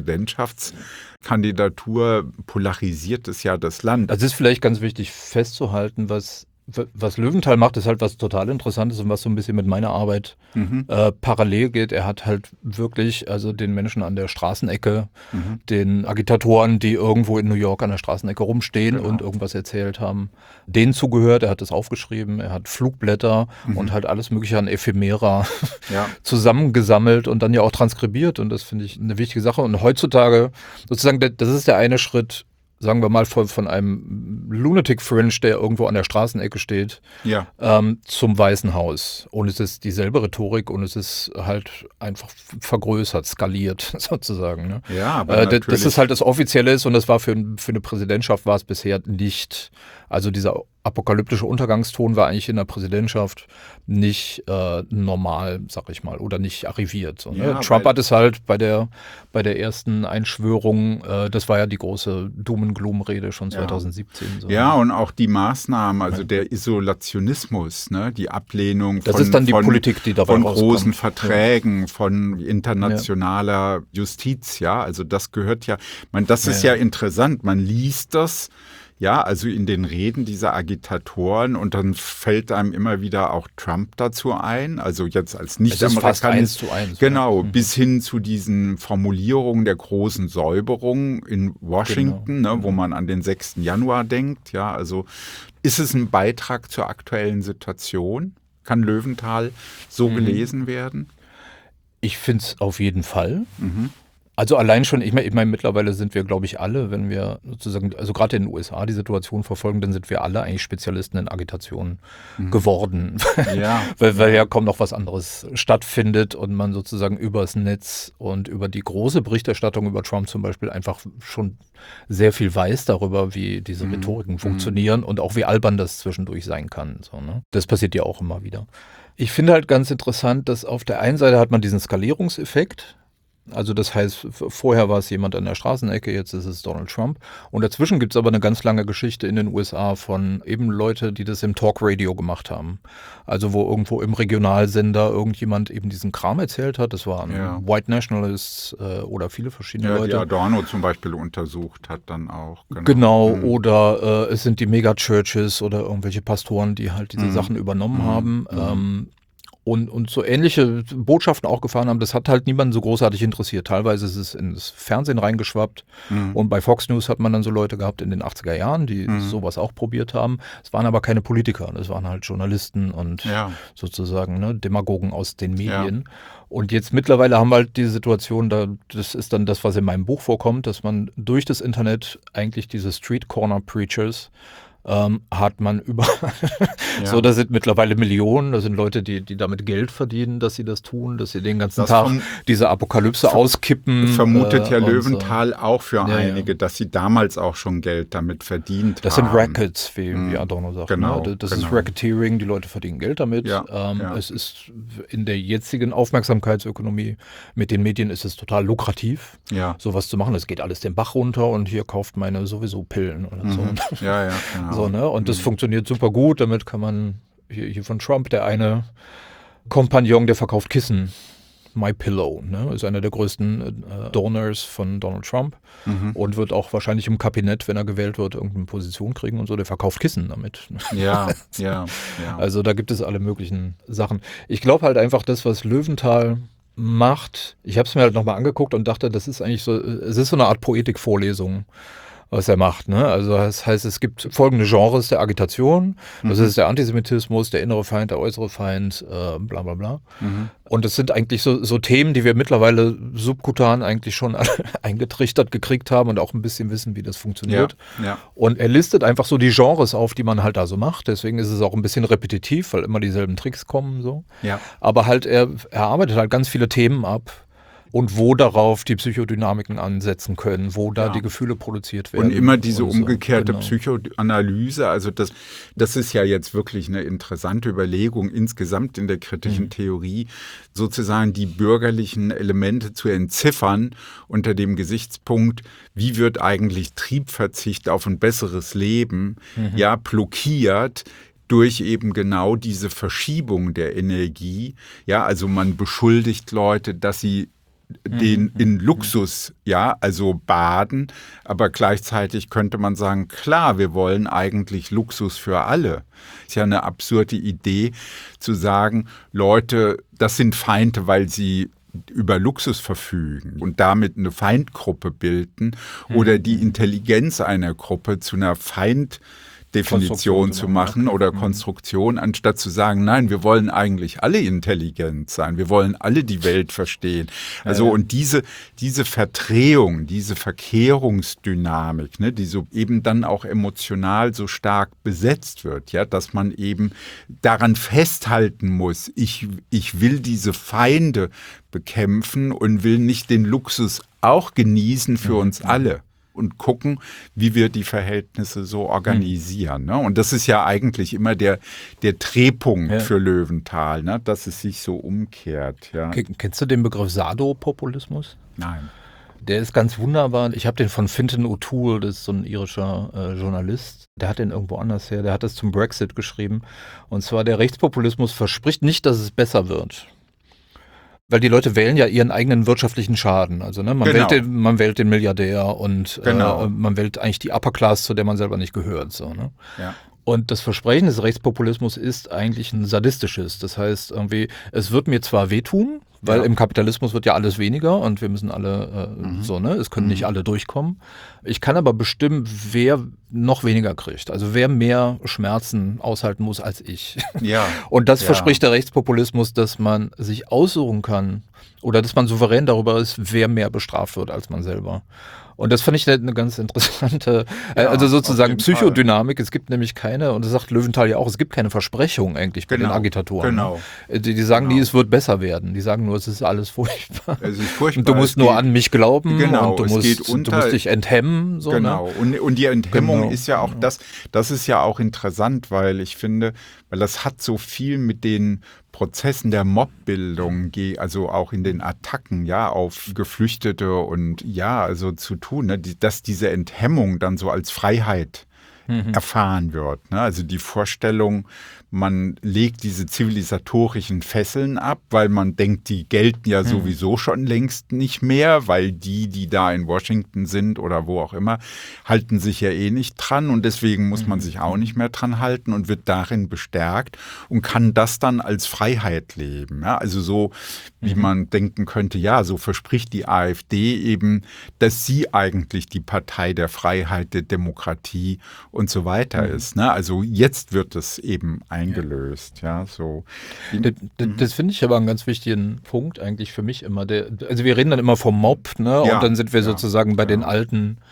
Präsidentschaftskandidatur polarisiert es ja das Land. Also es ist vielleicht ganz wichtig festzuhalten, was Löwenthal macht, ist halt was total Interessantes und was so ein bisschen mit meiner Arbeit parallel geht. Er hat halt wirklich also den Menschen an der Straßenecke, den Agitatoren, die irgendwo in New York an der Straßenecke rumstehen und irgendwas erzählt haben, denen zugehört. Er hat das aufgeschrieben, er hat Flugblätter und halt alles mögliche an Ephemera zusammengesammelt und dann ja auch transkribiert. Und das finde ich eine wichtige Sache. Und heutzutage sozusagen, das ist der eine Schritt, sagen wir mal, von einem Lunatic Fringe, der irgendwo an der Straßenecke steht, zum Weißen Haus. Und es ist dieselbe Rhetorik und es ist halt einfach vergrößert, skaliert sozusagen. Ne? Ja, aber das ist halt das Offizielle ist und das war für eine Präsidentschaft war es bisher nicht. Also dieser apokalyptische Untergangston war eigentlich in der Präsidentschaft nicht normal, sag ich mal, oder nicht arriviert. So, ne? Trump hat es halt bei der ersten Einschwörung, das war ja die große Doom-and-Gloom-Rede schon 2017. So, ja, und auch die Maßnahmen, also der Isolationismus, ne? Die Ablehnung das ist dann die Politik, die dabei von großen Verträgen, von internationaler Justiz, also das gehört das ist ja interessant, man liest das, also in den Reden dieser Agitatoren und dann fällt einem immer wieder auch Trump dazu ein, also jetzt als Nicht-Amerikanist. Genau, bis hin zu diesen Formulierungen der großen Säuberung in Washington, wo man an den 6. Januar denkt, also ist es ein Beitrag zur aktuellen Situation? Kann Löwenthal so gelesen werden? Ich finde es auf jeden Fall. Also allein schon, ich meine, mittlerweile sind wir, glaube ich, alle, wenn wir sozusagen, also gerade in den USA die Situation verfolgen, dann sind wir alle eigentlich Spezialisten in Agitation geworden. weil ja kaum noch was anderes stattfindet und man sozusagen übers Netz und über die große Berichterstattung über Trump zum Beispiel einfach schon sehr viel weiß darüber, wie diese Rhetoriken funktionieren und auch wie albern das zwischendurch sein kann. So, ne? Das passiert ja auch immer wieder. Ich finde halt ganz interessant, dass auf der einen Seite hat man diesen Skalierungseffekt. Also das heißt, vorher war es jemand an der Straßenecke, jetzt ist es Donald Trump. Und dazwischen gibt es aber eine ganz lange Geschichte in den USA von eben Leute, die das im Talkradio gemacht haben. Also wo irgendwo im Regionalsender irgendjemand eben diesen Kram erzählt hat. Das waren White Nationalists oder viele verschiedene Leute. Die Adorno zum Beispiel untersucht hat dann auch. Genau, oder es sind die Megachurches oder irgendwelche Pastoren, die halt diese Sachen übernommen haben. Und so ähnliche Botschaften auch gefahren haben, das hat halt niemanden so großartig interessiert. Teilweise ist es ins Fernsehen reingeschwappt und bei Fox News hat man dann so Leute gehabt in den 80er Jahren, die sowas auch probiert haben. Es waren aber keine Politiker, das waren halt Journalisten und sozusagen Demagogen aus den Medien. Und jetzt mittlerweile haben wir halt die Situation, das ist dann das, was in meinem Buch vorkommt, dass man durch das Internet eigentlich diese Street Corner Preachers hat man überall. Ja. So, da sind mittlerweile Millionen, da sind Leute, die damit Geld verdienen, dass sie das tun, dass sie den ganzen Tag diese Apokalypse auskippen. Vermutet ja und Löwenthal so. auch für Ja, einige, dass sie damals auch schon Geld damit verdient Das haben. sind Rackets, wie Adorno sagt. Genau, Ne? Das genau. ist Racketeering, die Leute verdienen Geld damit. Ja, Es ist in der jetzigen Aufmerksamkeitsökonomie mit den Medien ist es total lukrativ, Ja. sowas zu machen. Es geht alles den Bach runter und hier kauft meine sowieso Pillen oder so. Ja, genau. So, ne? Und das funktioniert super gut. Damit kann man hier von Trump, der eine Kompagnon, der verkauft Kissen. MyPillow, ne? Ist einer der größten Donors von Donald Trump und wird auch wahrscheinlich im Kabinett, wenn er gewählt wird, irgendeine Position kriegen und so. Der verkauft Kissen damit. Ja. Also da gibt es alle möglichen Sachen. Ich glaube halt einfach, das, was Löwenthal macht, ich habe es mir halt nochmal angeguckt und dachte, das ist eigentlich so, es ist so eine Art Poetikvorlesung, was er macht. Ne? Also das heißt, es gibt folgende Genres der Agitation. Das ist der Antisemitismus, der innere Feind, der äußere Feind, bla bla bla. Und es sind eigentlich so Themen, die wir mittlerweile subkutan eigentlich schon eingetrichtert gekriegt haben und auch ein bisschen wissen, wie das funktioniert. Ja. Und er listet einfach so die Genres auf, die man halt da so macht. Deswegen ist es auch ein bisschen repetitiv, weil immer dieselben Tricks kommen. So. Ja. Aber halt er arbeitet halt ganz viele Themen ab. Und wo darauf die Psychodynamiken ansetzen können, wo da die Gefühle produziert werden. Und immer diese umgekehrte genau. Psychoanalyse, also das ist ja jetzt wirklich eine interessante Überlegung insgesamt in der kritischen Theorie, sozusagen die bürgerlichen Elemente zu entziffern unter dem Gesichtspunkt, wie wird eigentlich Triebverzicht auf ein besseres Leben blockiert durch eben genau diese Verschiebung der Energie. Ja, also man beschuldigt Leute, dass sie in Luxus, also baden, aber gleichzeitig könnte man sagen, klar, wir wollen eigentlich Luxus für alle. Ist ja eine absurde Idee zu sagen, Leute, das sind Feinde, weil sie über Luxus verfügen und damit eine Feindgruppe bilden oder die Intelligenz einer Gruppe zu einer Definition zu machen oder Konstruktion, anstatt zu sagen, nein, wir wollen eigentlich alle intelligent sein, wir wollen alle die Welt verstehen. Also und diese Verdrehung, diese Verkehrungsdynamik, ne, die so eben dann auch emotional so stark besetzt wird, ja, dass man eben daran festhalten muss, ich will diese Feinde bekämpfen und will nicht den Luxus auch genießen für uns alle. Und gucken, wie wir die Verhältnisse so organisieren. Ne? Und das ist ja eigentlich immer der Drehpunkt für Löwenthal, ne? Dass es sich so umkehrt. Ja. Kennst du den Begriff Sadopopulismus? Nein. Der ist ganz wunderbar. Ich habe den von Fintan O'Toole, das ist so ein irischer Journalist. Der hat den irgendwo anders her. Der hat das zum Brexit geschrieben. Und zwar, der Rechtspopulismus verspricht nicht, dass es besser wird. Weil die Leute wählen ja ihren eigenen wirtschaftlichen Schaden. Also ne, man wählt den Milliardär und man wählt eigentlich die Upper Class, zu der man selber nicht gehört. So, ne? Ja. Und das Versprechen des Rechtspopulismus ist eigentlich ein sadistisches. Das heißt irgendwie, es wird mir zwar wehtun, weil im Kapitalismus wird ja alles weniger und wir müssen alle es können nicht alle durchkommen. Ich kann aber bestimmen, wer noch weniger kriegt. Also wer mehr Schmerzen aushalten muss als ich. Ja. Und das verspricht der Rechtspopulismus, dass man sich aussuchen kann oder dass man souverän darüber ist, wer mehr bestraft wird als man selber. Und das fand ich eine ganz interessante, also sozusagen Psychodynamik. Es gibt nämlich keine, und das sagt Löwenthal ja auch, es gibt keine Versprechung eigentlich bei den Agitatoren. Genau. Die sagen nie, es wird besser werden. Die sagen nur, es ist alles furchtbar. Es ist furchtbar. Und du musst nur an mich glauben und du musst dich enthemmen. So, genau. Ne? Und die Enthemmung ist ja auch das ist ja auch interessant, weil ich finde, weil das hat so viel mit den Prozessen der Mobbildung, also auch in den Attacken, auf Geflüchtete und also zu tun, ne, dass diese Enthemmung dann so als Freiheit erfahren wird. Ne? Also die Vorstellung, man legt diese zivilisatorischen Fesseln ab, weil man denkt, die gelten ja sowieso schon längst nicht mehr, weil die da in Washington sind oder wo auch immer, halten sich ja eh nicht dran und deswegen muss man sich auch nicht mehr dran halten und wird darin bestärkt und kann das dann als Freiheit leben. Ja? Also so, wie man denken könnte, so verspricht die AfD eben, dass sie eigentlich die Partei der Freiheit, der Demokratie und so weiter ist. Ne? Also jetzt wird es eben eingelöst. So. Das finde ich aber einen ganz wichtigen Punkt eigentlich für mich immer. Also wir reden dann immer vom Mob, ne? Und dann sind wir sozusagen bei den alten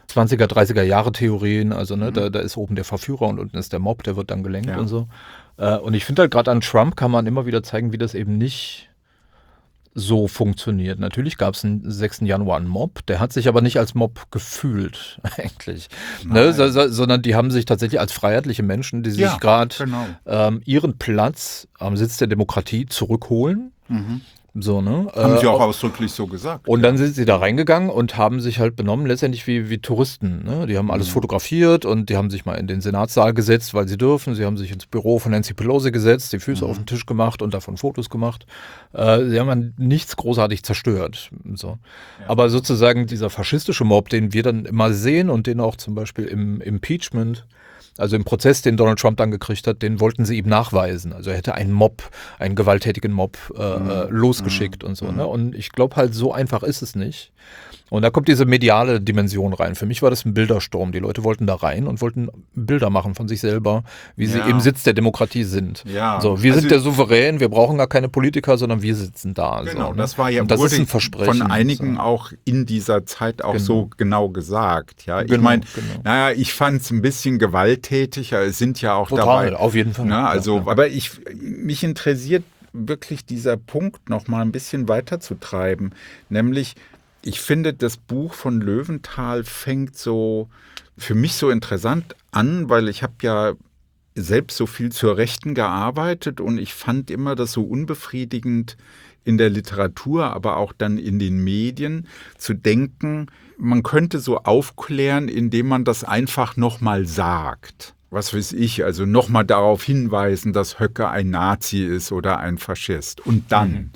20er, 30er Jahre Theorien, also ne, da ist oben der Verführer und unten ist der Mob, der wird dann gelenkt und so. Und ich finde halt gerade an Trump kann man immer wieder zeigen, wie das eben nicht so funktioniert. Natürlich gab es am 6. Januar einen Mob, der hat sich aber nicht als Mob gefühlt eigentlich, ne? Sondern die haben sich tatsächlich als freiheitliche Menschen, die sich gerade ihren Platz am Sitz der Demokratie zurückholen. So, ne? Haben sie auch ausdrücklich so gesagt. Und dann sind sie da reingegangen und haben sich halt benommen, letztendlich wie Touristen. Ne? Die haben alles fotografiert und die haben sich mal in den Senatssaal gesetzt, weil sie dürfen. Sie haben sich ins Büro von Nancy Pelosi gesetzt, die Füße auf den Tisch gemacht und davon Fotos gemacht. Sie haben dann nichts großartig zerstört. So. Ja. Aber sozusagen dieser faschistische Mob, den wir dann immer sehen und den auch zum Beispiel im Impeachment, also im Prozess, den Donald Trump dann gekriegt hat, den wollten sie ihm nachweisen. Also er hätte einen gewalttätigen Mob losgeschickt und so. Ne? Und ich glaube halt, so einfach ist es nicht. Und da kommt diese mediale Dimension rein. Für mich war das ein Bildersturm. Die Leute wollten da rein und wollten Bilder machen von sich selber, wie sie im Sitz der Demokratie sind. Ja. So, wir sind der Souverän, wir brauchen gar keine Politiker, sondern wir sitzen da. Genau, so, ne? Das war ja und das ist ein Versprechen. Von einigen auch in dieser Zeit auch so genau gesagt. Ja, ich meine, ich fand es ein bisschen gewalttätig. Es sind ja auch total, dabei. Auf jeden Fall. Ne, also, aber mich interessiert wirklich dieser Punkt noch mal ein bisschen weiterzutreiben, nämlich ich finde, das Buch von Löwenthal fängt so für mich so interessant an, weil ich habe ja selbst so viel zur Rechten gearbeitet und ich fand immer das so unbefriedigend in der Literatur, aber auch dann in den Medien zu denken, man könnte so aufklären, indem man das einfach nochmal sagt. Was weiß ich, also nochmal darauf hinweisen, dass Höcke ein Nazi ist oder ein Faschist. Und dann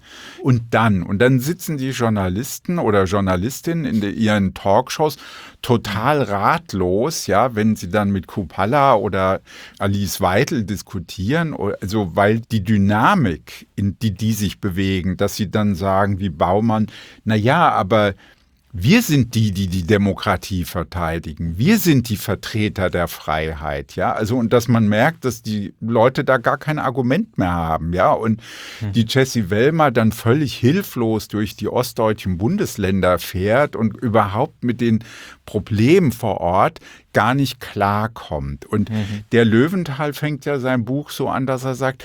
sitzen die Journalisten oder Journalistinnen in ihren Talkshows total ratlos, ja, wenn sie dann mit Kupala oder Alice Weidel diskutieren, also weil die Dynamik, in die sich bewegen, dass sie dann sagen wie Baumann, aber wir sind die Demokratie verteidigen. Wir sind die Vertreter der Freiheit, ja. Also, und dass man merkt, dass die Leute da gar kein Argument mehr haben, ja. Und die Jessie Wellmer dann völlig hilflos durch die ostdeutschen Bundesländer fährt und überhaupt mit den Problemen vor Ort gar nicht klarkommt. Und der Löwenthal fängt ja sein Buch so an, dass er sagt,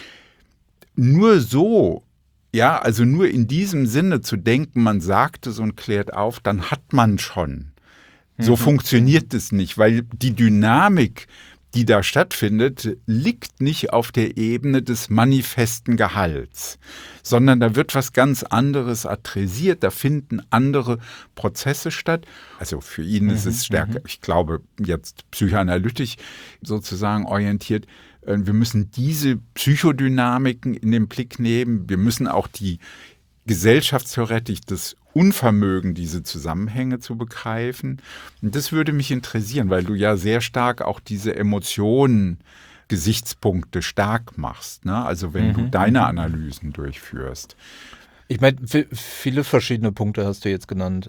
nur so, ja, also nur in diesem Sinne zu denken, man sagt es und klärt auf, dann hat man schon. So funktioniert es nicht, weil die Dynamik, die da stattfindet, liegt nicht auf der Ebene des manifesten Gehalts, sondern da wird was ganz anderes adressiert, da finden andere Prozesse statt. Also für ihn ist es stärker, ich glaube, jetzt psychoanalytisch sozusagen orientiert. Wir müssen diese Psychodynamiken in den Blick nehmen. Wir müssen auch die gesellschaftstheoretisch das Unvermögen, diese Zusammenhänge zu begreifen. Und das würde mich interessieren, weil du ja sehr stark auch diese Emotionen, Gesichtspunkte stark machst, ne? Also wenn du deine Analysen durchführst. Ich meine, viele verschiedene Punkte hast du jetzt genannt.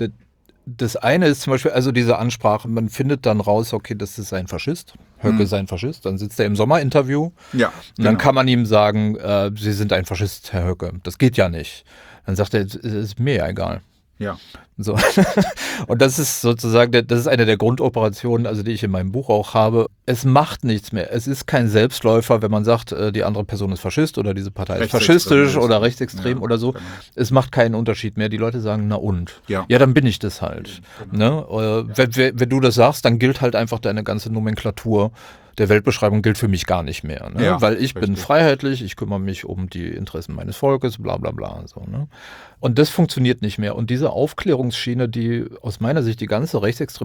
Das eine ist zum Beispiel, also diese Ansprache, man findet dann raus, okay, das ist ein Faschist, Höcke ist ein Faschist, dann sitzt er im Sommerinterview und dann kann man ihm sagen, Sie sind ein Faschist, Herr Höcke, das geht ja nicht. Dann sagt er, es ist mir ja egal. Ja. So. Und das ist sozusagen, das ist eine der Grundoperationen, also die ich in meinem Buch auch habe. Es macht nichts mehr. Es ist kein Selbstläufer, wenn man sagt, die andere Person ist Faschist oder diese Partei ist faschistisch oder rechtsextrem oder so. Genau. Es macht keinen Unterschied mehr. Die Leute sagen, na und? Ja, dann bin ich das halt. Genau. Ne? Wenn du das sagst, dann gilt halt einfach deine ganze Nomenklatur der Weltbeschreibung gilt für mich gar nicht mehr. Ne? Ja, weil ich bin freiheitlich, ich kümmere mich um die Interessen meines Volkes, bla bla bla. So, ne? Und das funktioniert nicht mehr. Und diese Aufklärungsschiene, die aus meiner Sicht die ganze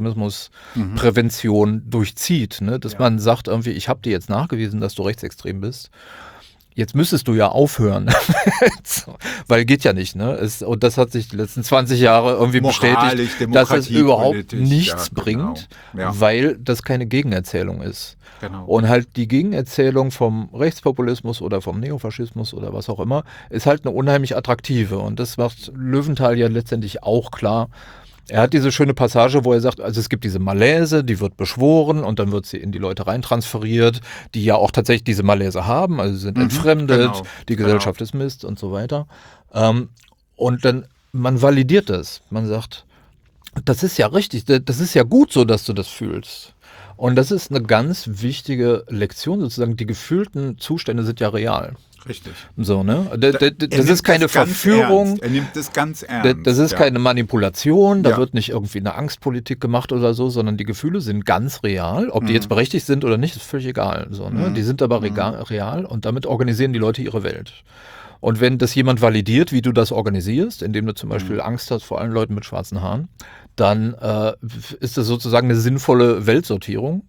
Rechtsextremismusprävention durchzieht, ne? Dass man sagt, irgendwie, ich habe dir jetzt nachgewiesen, dass du rechtsextrem bist. Jetzt müsstest du ja aufhören, weil geht ja nicht, ne? Und das hat sich die letzten 20 Jahre irgendwie bestätigt, dass es überhaupt nichts bringt, weil das keine Gegenerzählung ist. Genau. Und halt die Gegenerzählung vom Rechtspopulismus oder vom Neofaschismus oder was auch immer, ist halt eine unheimlich attraktive. Und das macht Löwenthal ja letztendlich auch klar. Er hat diese schöne Passage, wo er sagt, also es gibt diese Malaise, die wird beschworen und dann wird sie in die Leute reintransferiert, die ja auch tatsächlich diese Malaise haben, also sind entfremdet, die Gesellschaft ist Mist und so weiter. Und dann, man validiert das. Man sagt, Das ist ja richtig, das ist ja gut so, dass du das fühlst. Und das ist eine ganz wichtige Lektion sozusagen. Die gefühlten Zustände sind ja real. Richtig. So, ne? Das ist keine Verführung. Er nimmt es ganz ernst. Das ist keine Manipulation, da Ja. wird nicht irgendwie eine Angstpolitik gemacht oder so, sondern die Gefühle sind ganz real. Ob die jetzt berechtigt sind oder nicht, ist völlig egal. So, ne? Die sind aber real und damit organisieren die Leute ihre Welt. Und wenn das jemand validiert, wie du das organisierst, indem du zum Beispiel Angst hast vor allen Leuten mit schwarzen Haaren, dann ist das sozusagen eine sinnvolle Weltsortierung.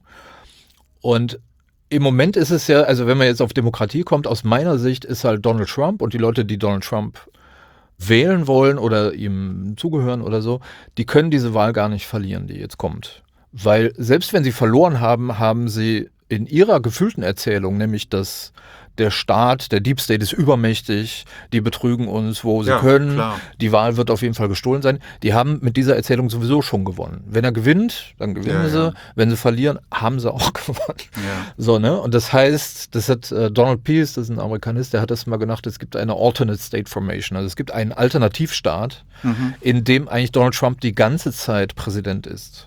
Und im Moment ist es ja, also wenn man jetzt auf Demokratie kommt, aus meiner Sicht ist halt Donald Trump und die Leute, die Donald Trump wählen wollen oder ihm zugehören oder so, die können diese Wahl gar nicht verlieren, die jetzt kommt. Weil selbst wenn sie verloren haben, haben sie in ihrer gefühlten Erzählung, nämlich dass der Staat, der Deep State ist übermächtig, die betrügen uns, wo sie können, klar. die Wahl wird auf jeden Fall gestohlen sein. Die haben mit dieser Erzählung sowieso schon gewonnen. Wenn er gewinnt, dann gewinnen sie. Ja. Wenn sie verlieren, haben sie auch gewonnen. Ja. So, ne? Und das heißt, das hat Donald Pease, das ist ein Amerikanist, der hat das mal gedacht, es gibt eine Alternate State Formation. Also es gibt einen Alternativstaat, in dem eigentlich Donald Trump die ganze Zeit Präsident ist.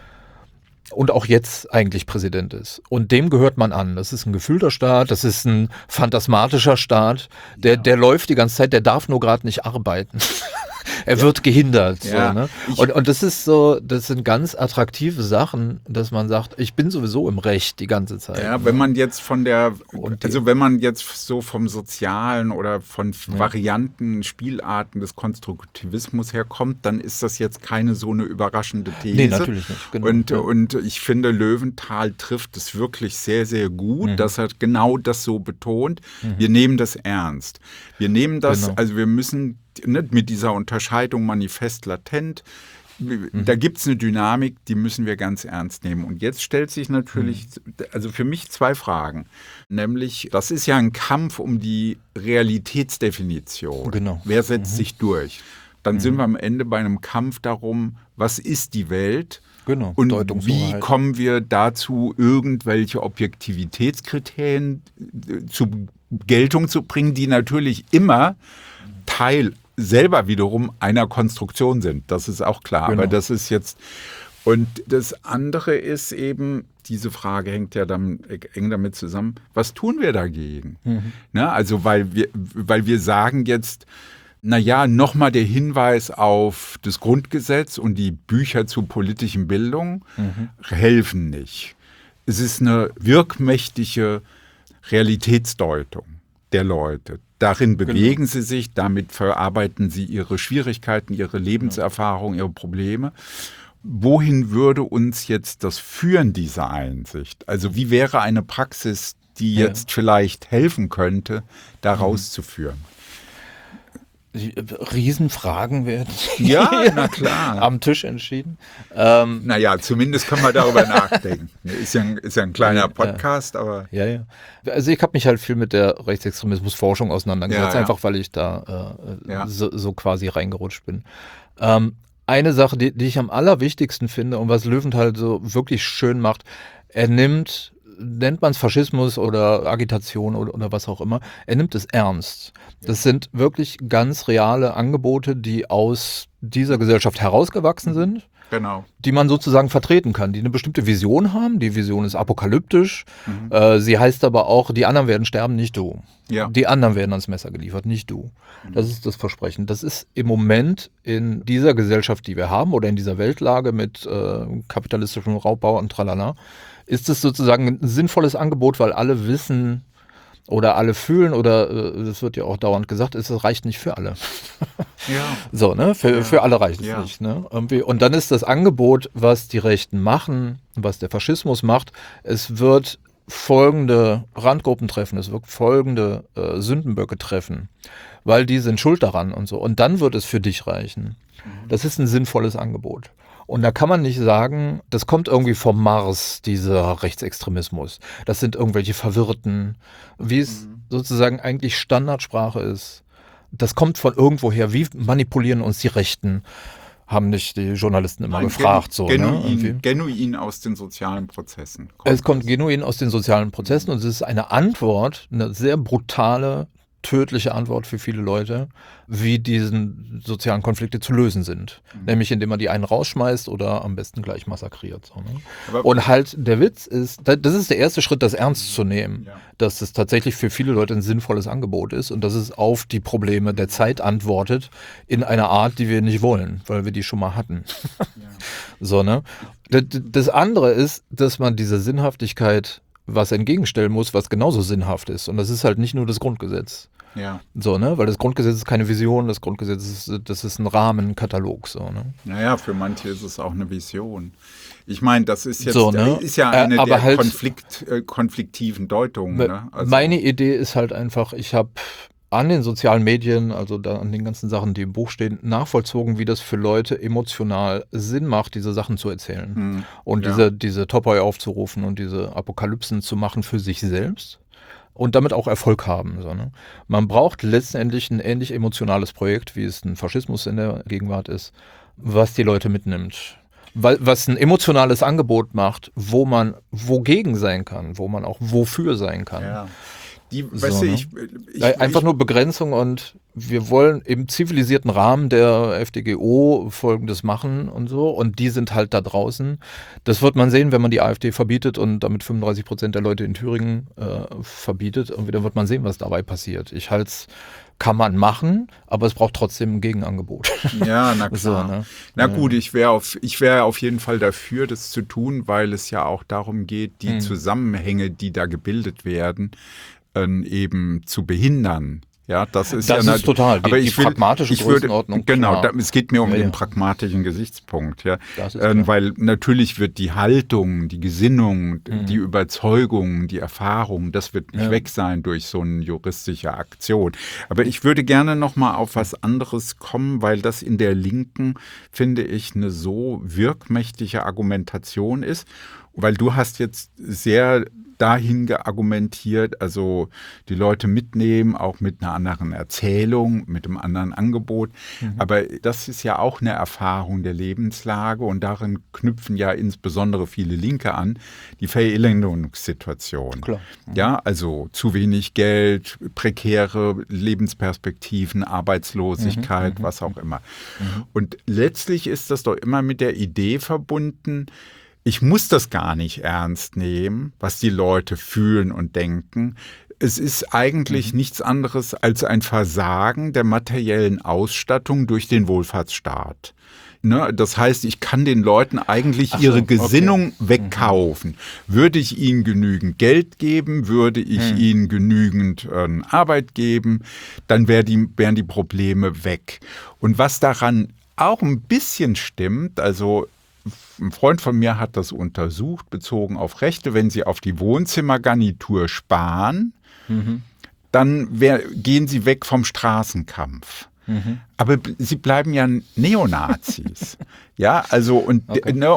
Und auch jetzt eigentlich Präsident ist. Und dem gehört man an. Das ist ein gefühlter Staat, das ist ein phantasmatischer Staat. Der läuft die ganze Zeit, der darf nur gerade nicht arbeiten. Er wird gehindert. Ja. So, ne? Und das ist so, das sind ganz attraktive Sachen, dass man sagt, ich bin sowieso im Recht die ganze Zeit. Ja, wenn man jetzt wenn man jetzt so vom Sozialen oder von Varianten, Spielarten des Konstruktivismus herkommt, dann ist das jetzt keine so eine überraschende These. Nee, natürlich nicht. Genau. Und ich finde, Löwenthal trifft es wirklich sehr, sehr gut, dass er genau das so betont. Wir nehmen das ernst. Wir nehmen das, also wir müssen mit dieser Unterscheidung manifest-latent, da gibt es eine Dynamik, die müssen wir ganz ernst nehmen. Und jetzt stellt sich natürlich, also für mich 2 Fragen. Nämlich, das ist ja ein Kampf um die Realitätsdefinition. Genau. Wer setzt sich durch? Dann sind wir am Ende bei einem Kampf darum, was ist die Welt? Genau. Und Deutungshoheit. wie kommen wir dazu, irgendwelche Objektivitätskriterien zur Geltung zu bringen, die natürlich immer Teil selber wiederum einer Konstruktion sind. Das ist auch klar. Genau. Aber das ist jetzt, und das andere ist eben, diese Frage hängt ja dann eng damit zusammen, was tun wir dagegen? Na, also weil wir sagen jetzt, naja, nochmal der Hinweis auf das Grundgesetz und die Bücher zur politischen Bildung helfen nicht. Es ist eine wirkmächtige Realitätsdeutung der Leute. Darin bewegen sie sich, damit verarbeiten sie ihre Schwierigkeiten, ihre Lebenserfahrung, ihre Probleme. Wohin würde uns jetzt das führen, diese Einsicht? Also wie wäre eine Praxis, die jetzt vielleicht helfen könnte, da rauszuführen? Riesenfragen werden Ja, na klar. am Tisch entschieden. Naja, zumindest können wir darüber nachdenken. Ist ja ein kleiner Podcast, aber... Ja. Also ich habe mich halt viel mit der Rechtsextremismusforschung auseinandergesetzt, Ja. einfach weil ich da Ja. so quasi reingerutscht bin. Eine Sache, die ich am allerwichtigsten finde und was Löwenthal so wirklich schön macht, er nennt man es Faschismus oder Agitation oder was auch immer, er nimmt es ernst. Das sind wirklich ganz reale Angebote, die aus dieser Gesellschaft herausgewachsen sind, Genau. die man sozusagen vertreten kann, die eine bestimmte Vision haben. Die Vision ist apokalyptisch. Sie heißt aber auch, die anderen werden sterben, nicht du. Ja. Die anderen werden ans Messer geliefert, nicht du. Das ist das Versprechen. Das ist im Moment in dieser Gesellschaft, die wir haben, oder in dieser Weltlage mit kapitalistischem Raubbau und tralala, ist es sozusagen ein sinnvolles Angebot, weil alle wissen oder alle fühlen oder das wird ja auch dauernd gesagt, es reicht nicht für alle. Ja. So, ne? Für alle reicht es nicht. Ne? Irgendwie. Und dann ist das Angebot, was die Rechten machen, was der Faschismus macht, es wird folgende Randgruppen treffen, es wird folgende Sündenböcke treffen, weil die sind schuld daran und so. Und dann wird es für dich reichen. Das ist ein sinnvolles Angebot. Und da kann man nicht sagen, das kommt irgendwie vom Mars, dieser Rechtsextremismus. Das sind irgendwelche Verwirrten, wie es sozusagen eigentlich Standardsprache ist. Das kommt von irgendwoher. Wie manipulieren uns die Rechten? Haben nicht die Journalisten immer gefragt. Genuin aus den sozialen Prozessen. Es kommt genuin aus den sozialen Prozessen und es ist eine Antwort, eine sehr brutale, tödliche Antwort für viele Leute, wie diesen sozialen Konflikte zu lösen sind. Nämlich indem man die einen rausschmeißt oder am besten gleich massakriert. So, ne? Und halt der Witz ist, das ist der erste Schritt, das ernst zu nehmen, dass es tatsächlich für viele Leute ein sinnvolles Angebot ist und dass es auf die Probleme der Zeit antwortet in einer Art, die wir nicht wollen, weil wir die schon mal hatten. So, ne? Das andere ist, dass man dieser Sinnhaftigkeit was entgegenstellen muss, was genauso sinnhaft ist. Und das ist halt nicht nur das Grundgesetz. Ja. So, ne? Weil das Grundgesetz ist keine Vision, das Grundgesetz das ist ein Rahmenkatalog. So, ne? Naja, für manche ist es auch eine Vision. Ich meine, das ist jetzt so, ne? ist ja eine der halt, konfliktiven Deutungen. Ne? Also, meine Idee ist halt einfach, ich habe an den sozialen Medien, also da an den ganzen Sachen, die im Buch stehen, nachvollzogen, wie das für Leute emotional Sinn macht, diese Sachen zu erzählen. Und diese Topoi aufzurufen und diese Apokalypsen zu machen für sich selbst und damit auch Erfolg haben. So, ne? Man braucht letztendlich ein ähnlich emotionales Projekt, wie es ein Faschismus in der Gegenwart ist, was die Leute mitnimmt. Was ein emotionales Angebot macht, wo man wogegen sein kann, wo man auch wofür sein kann. Ja. Einfach nur Begrenzung und wir wollen im zivilisierten Rahmen der FDGO Folgendes machen und so und die sind halt da draußen. Das wird man sehen, wenn man die AfD verbietet und damit 35% der Leute in Thüringen verbietet und dann wird man sehen, was dabei passiert. Ich halte es, kann man machen, aber es braucht trotzdem ein Gegenangebot. Ja, na klar. So, ne? Na gut, ich wäre auf jeden Fall dafür, das zu tun, weil es ja auch darum geht, die Zusammenhänge, die da gebildet werden, eben zu behindern. Ja, das ist total die pragmatische Größenordnung. Genau, es geht mir um den pragmatischen Gesichtspunkt. Ja, weil natürlich wird die Haltung, die Gesinnung, die Überzeugung, die Erfahrung, das wird nicht weg sein durch so eine juristische Aktion. Aber ich würde gerne noch mal auf was anderes kommen, weil das in der Linken, finde ich, eine so wirkmächtige Argumentation ist. Weil du hast jetzt sehr dahin argumentiert, also die Leute mitnehmen, auch mit einer anderen Erzählung, mit einem anderen Angebot. Aber das ist ja auch eine Erfahrung der Lebenslage und darin knüpfen ja insbesondere viele Linke an, die Verelendungssituation. Klar. Ja, also zu wenig Geld, prekäre Lebensperspektiven, Arbeitslosigkeit, was auch immer. Und letztlich ist das doch immer mit der Idee verbunden, ich muss das gar nicht ernst nehmen, was die Leute fühlen und denken. Es ist eigentlich nichts anderes als ein Versagen der materiellen Ausstattung durch den Wohlfahrtsstaat. Ne? Das heißt, ich kann den Leuten eigentlich ihre Gesinnung wegkaufen. Würde ich ihnen genügend Geld geben, würde ich ihnen genügend Arbeit geben, dann wären die Probleme weg. Und was daran auch ein bisschen stimmt, also ein Freund von mir hat das untersucht, bezogen auf Rechte. Wenn sie auf die Wohnzimmergarnitur sparen, dann gehen sie weg vom Straßenkampf. Aber sie bleiben ja Neonazis. Ja, also und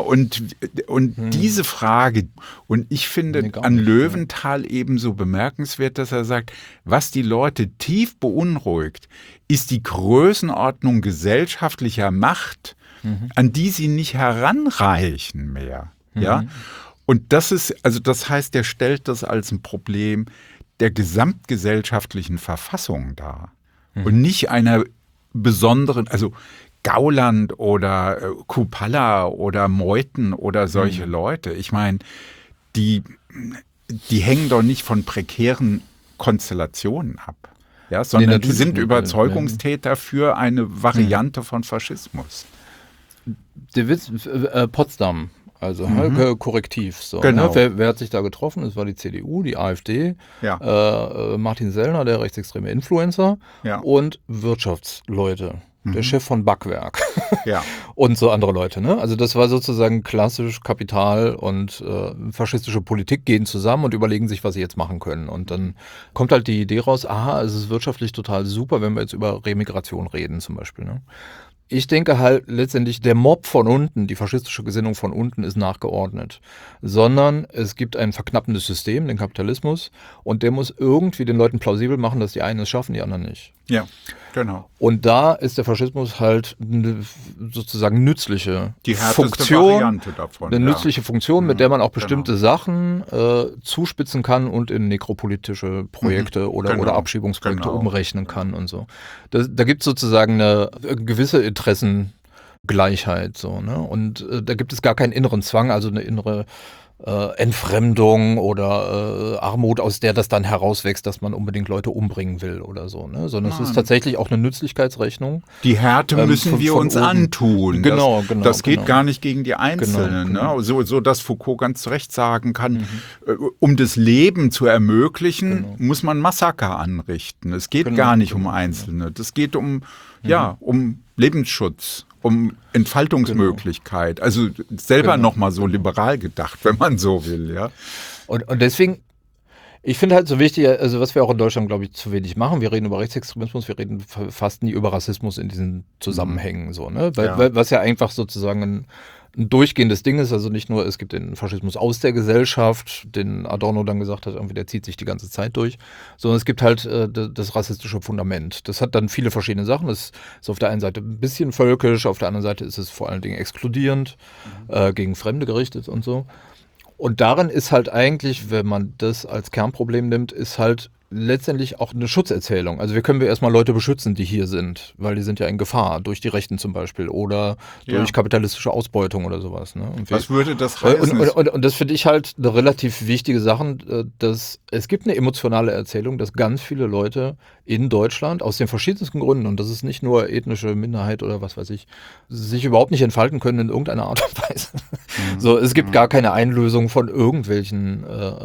diese Frage, und ich finde an Löwenthal ebenso bemerkenswert, dass er sagt, was die Leute tief beunruhigt, ist die Größenordnung gesellschaftlicher Macht, an die sie nicht heranreichen mehr. Ja? Und das heißt, der stellt das als ein Problem der gesamtgesellschaftlichen Verfassung dar. Und nicht einer besonderen, also Gauland oder Kupala oder Meuthen oder solche Leute. Ich meine, die hängen doch nicht von prekären Konstellationen ab. Ja, sondern die sind Überzeugungstäter für eine Variante von Faschismus. Der Witz, Potsdam, also Korrektiv. So, genau. Ne? Wer hat sich da getroffen? Es war die CDU, die AfD, Martin Sellner, der rechtsextreme Influencer und Wirtschaftsleute. Der Chef von Backwerk und so andere Leute. Ne? Also das war sozusagen klassisch Kapital und faschistische Politik gehen zusammen und überlegen sich, was sie jetzt machen können. Und dann kommt halt die Idee raus, es ist wirtschaftlich total super, wenn wir jetzt über Remigration reden zum Beispiel. Ne? Ich denke halt letztendlich, der Mob von unten, die faschistische Gesinnung von unten ist nachgeordnet, sondern es gibt ein verknappendes System, den Kapitalismus, und der muss irgendwie den Leuten plausibel machen, dass die einen es schaffen, die anderen nicht. Ja, genau. Und da ist der Faschismus halt eine sozusagen nützliche Die härteste Funktion, Variante davon. eine nützliche Funktion, mit der man auch bestimmte genau. Sachen zuspitzen kann und in nekropolitische Projekte oder Abschiebungsprojekte umrechnen kann und so. Da gibt es sozusagen eine gewisse Interessengleichheit. So, ne? Und da gibt es gar keinen inneren Zwang, also eine innere Entfremdung oder Armut, aus der das dann herauswächst, dass man unbedingt Leute umbringen will oder so, ne? Sondern es ist tatsächlich auch eine Nützlichkeitsrechnung. Die Härte müssen wir uns antun. Genau, das geht gar nicht gegen die Einzelnen. Genau. Ne? So dass Foucault ganz zu Recht sagen kann, um das Leben zu ermöglichen, muss man Massaker anrichten. Es geht gar nicht um Einzelne. Das geht um Lebensschutz, um Entfaltungsmöglichkeit. Also selber nochmal so liberal gedacht, wenn man so will. Ja. Und deswegen, ich finde halt so wichtig, also was wir auch in Deutschland, glaube ich, zu wenig machen. Wir reden über Rechtsextremismus, wir reden fast nie über Rassismus in diesen Zusammenhängen. So, ne? Weil, was ja einfach sozusagen ein durchgehendes Ding ist, also nicht nur, es gibt den Faschismus aus der Gesellschaft, den Adorno dann gesagt hat, irgendwie der zieht sich die ganze Zeit durch, sondern es gibt halt das rassistische Fundament. Das hat dann viele verschiedene Sachen. Das ist auf der einen Seite ein bisschen völkisch, auf der anderen Seite ist es vor allen Dingen exkludierend, gegen Fremde gerichtet und so. Und darin ist halt eigentlich, wenn man das als Kernproblem nimmt, ist halt letztendlich auch eine Schutzerzählung. Also wie können wir erstmal Leute beschützen, die hier sind, weil die sind ja in Gefahr, durch die Rechten zum Beispiel oder durch kapitalistische Ausbeutung oder sowas. Ne? Was würde das heißen? Und das finde ich halt eine relativ wichtige Sache, dass es gibt eine emotionale Erzählung, dass ganz viele Leute in Deutschland aus den verschiedensten Gründen, und das ist nicht nur ethnische Minderheit oder was weiß ich, sich überhaupt nicht entfalten können in irgendeiner Art und Weise. So, es gibt gar keine Einlösung von irgendwelchen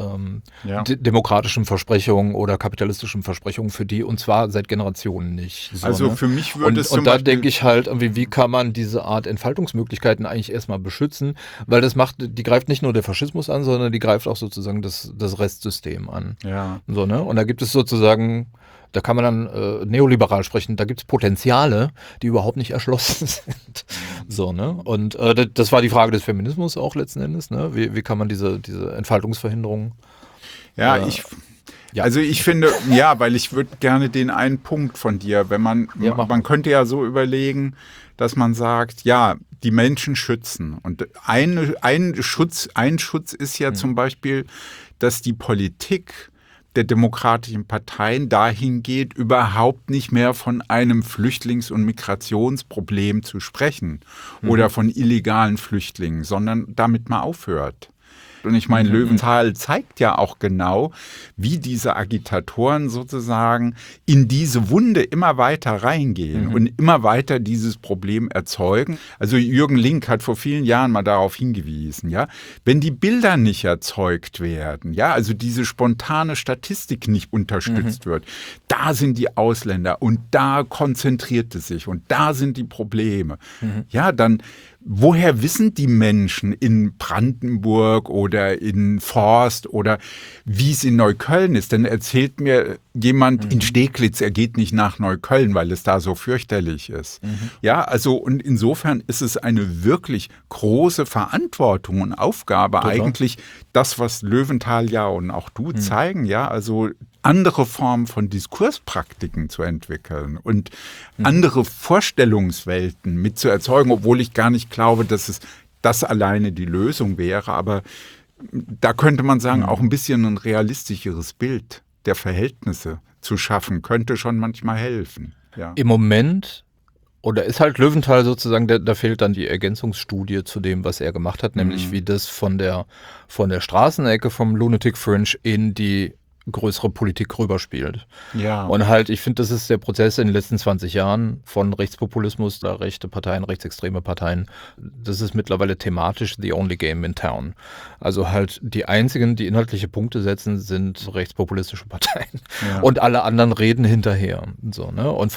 demokratischen Versprechungen oder kapitalistischen Versprechungen für die, und zwar seit Generationen nicht. So, also ne? für mich würde es und da denke ich halt, wie kann man diese Art Entfaltungsmöglichkeiten eigentlich erstmal beschützen, weil die greift nicht nur der Faschismus an, sondern die greift auch sozusagen das Restsystem an. Ja. So, ne? Und da gibt es sozusagen, da kann man dann neoliberal sprechen, da gibt es Potenziale, die überhaupt nicht erschlossen sind. So, ne? Und das war die Frage des Feminismus auch letzten Endes, ne? Wie kann man diese Entfaltungsverhinderung Also ich finde, weil ich würde gerne den einen Punkt von dir, man könnte ja so überlegen, dass man sagt, die Menschen schützen. Und ein Schutz ist ja zum Beispiel, dass die Politik der demokratischen Parteien dahin geht, überhaupt nicht mehr von einem Flüchtlings- und Migrationsproblem zu sprechen oder von illegalen Flüchtlingen, sondern damit mal aufhört. Und ich meine, Löwenthal zeigt ja auch genau, wie diese Agitatoren sozusagen in diese Wunde immer weiter reingehen und immer weiter dieses Problem erzeugen. Also Jürgen Link hat vor vielen Jahren mal darauf hingewiesen, ja, wenn die Bilder nicht erzeugt werden, ja, also diese spontane Statistik nicht unterstützt wird, da sind die Ausländer und da konzentriert es sich und da sind die Probleme. Ja, dann woher wissen die Menschen in Brandenburg oder in Forst oder wie es in Neukölln ist? Denn erzählt mir jemand in Steglitz, er geht nicht nach Neukölln, weil es da so fürchterlich ist. Ja, also und insofern ist es eine wirklich große Verantwortung und Aufgabe eigentlich, das, was Löwenthal und auch du zeigen, also andere Formen von Diskurspraktiken zu entwickeln und andere Vorstellungswelten mit zu erzeugen, obwohl ich gar nicht glaube, dass es das alleine die Lösung wäre. Aber da könnte man sagen, auch ein bisschen ein realistischeres Bild der Verhältnisse zu schaffen, könnte schon manchmal helfen. Ja. Im Moment, oder ist halt Löwenthal sozusagen, da fehlt dann die Ergänzungsstudie zu dem, was er gemacht hat, nämlich wie das von der Straßenecke vom Lunatic Fringe in die größere Politik rüberspielt. Ja. Und halt, ich finde, das ist der Prozess in den letzten 20 Jahren von Rechtspopulismus, da rechte Parteien, rechtsextreme Parteien. Das ist mittlerweile thematisch the only game in town. Also halt die einzigen, die inhaltliche Punkte setzen, sind rechtspopulistische Parteien. Ja. Und alle anderen reden hinterher. So, ne? Und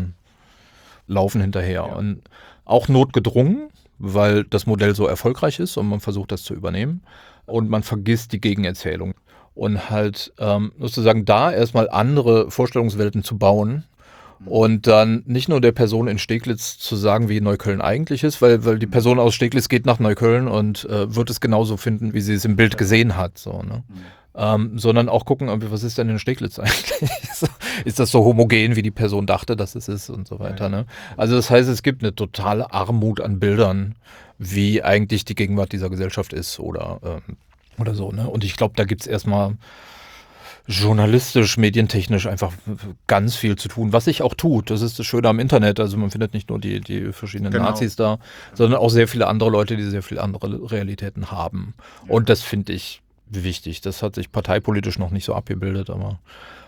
laufen hinterher. Ja. Und auch notgedrungen, weil das Modell so erfolgreich ist und man versucht, das zu übernehmen. Und man vergisst die Gegenerzählung. Und halt sozusagen da erstmal andere Vorstellungswelten zu bauen Und dann nicht nur der Person in Steglitz zu sagen, wie Neukölln eigentlich ist, weil die Person aus Steglitz geht nach Neukölln und wird es genauso finden, wie sie es im Bild gesehen hat. So, ne? Sondern auch gucken, was ist denn in Steglitz eigentlich? Ist das so homogen, wie die Person dachte, dass es ist und so weiter. Ne? Also das heißt, es gibt eine totale Armut an Bildern, wie eigentlich die Gegenwart dieser Gesellschaft ist oder so. Ne? Und ich glaube, da gibt es erstmal journalistisch, medientechnisch einfach ganz viel zu tun, was sich auch tut. Das ist das Schöne am Internet. Also man findet nicht nur die verschiedenen Nazis da, sondern auch sehr viele andere Leute, die sehr viele andere Realitäten haben. Ja. Und das finde ich wichtig. Das hat sich parteipolitisch noch nicht so abgebildet, aber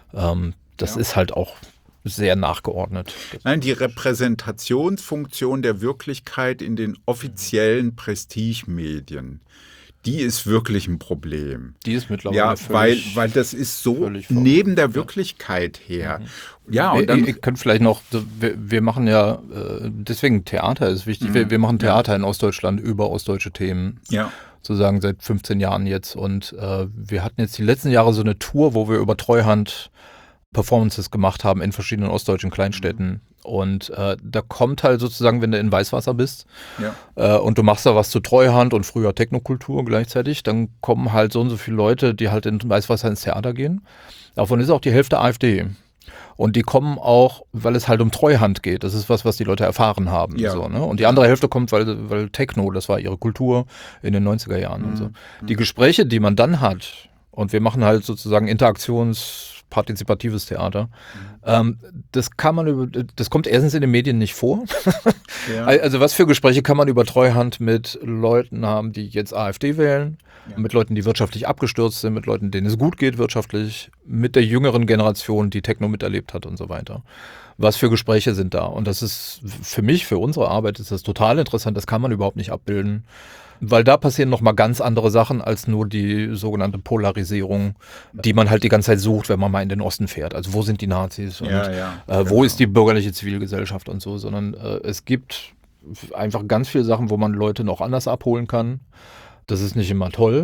das ist halt auch sehr nachgeordnet. Nein, die Repräsentationsfunktion der Wirklichkeit in den offiziellen Prestigemedien, die ist wirklich ein Problem. Die ist mittlerweile völlig, weil das ist so neben der Wirklichkeit her. Ja, und dann... Ihr könnt vielleicht noch, wir machen ja, deswegen Theater ist wichtig, wir machen Theater in Ostdeutschland über ostdeutsche Themen. Ja. Sozusagen seit 15 Jahren jetzt. Und wir hatten jetzt die letzten Jahre so eine Tour, wo wir über Treuhand Performances gemacht haben in verschiedenen ostdeutschen Kleinstädten. Und da kommt halt sozusagen, wenn du in Weißwasser bist und du machst da was zu Treuhand und früher Technokultur gleichzeitig, dann kommen halt so und so viele Leute, die halt in Weißwasser ins Theater gehen. Davon ist auch die Hälfte AfD. Und die kommen auch, weil es halt um Treuhand geht. Das ist was die Leute erfahren haben. Ja. So, ne? Und die andere Hälfte kommt, weil Techno, das war ihre Kultur in den 90er Jahren. Und so. Die Gespräche, die man dann hat, und wir machen halt sozusagen partizipatives Theater. Das kommt erstens in den Medien nicht vor. Ja. Also was für Gespräche kann man über Treuhand mit Leuten haben, die jetzt AfD wählen, mit Leuten, die wirtschaftlich abgestürzt sind, mit Leuten, denen es gut geht wirtschaftlich, mit der jüngeren Generation, die Techno miterlebt hat und so weiter. Was für Gespräche sind da? Und das ist für mich, für unsere Arbeit, ist das total interessant. Das kann man überhaupt nicht abbilden. Weil da passieren nochmal ganz andere Sachen als nur die sogenannte Polarisierung, die man halt die ganze Zeit sucht, wenn man mal in den Osten fährt. Also wo sind die Nazis und wo ist die bürgerliche Zivilgesellschaft und so. Sondern es gibt einfach ganz viele Sachen, wo man Leute noch anders abholen kann. Das ist nicht immer toll.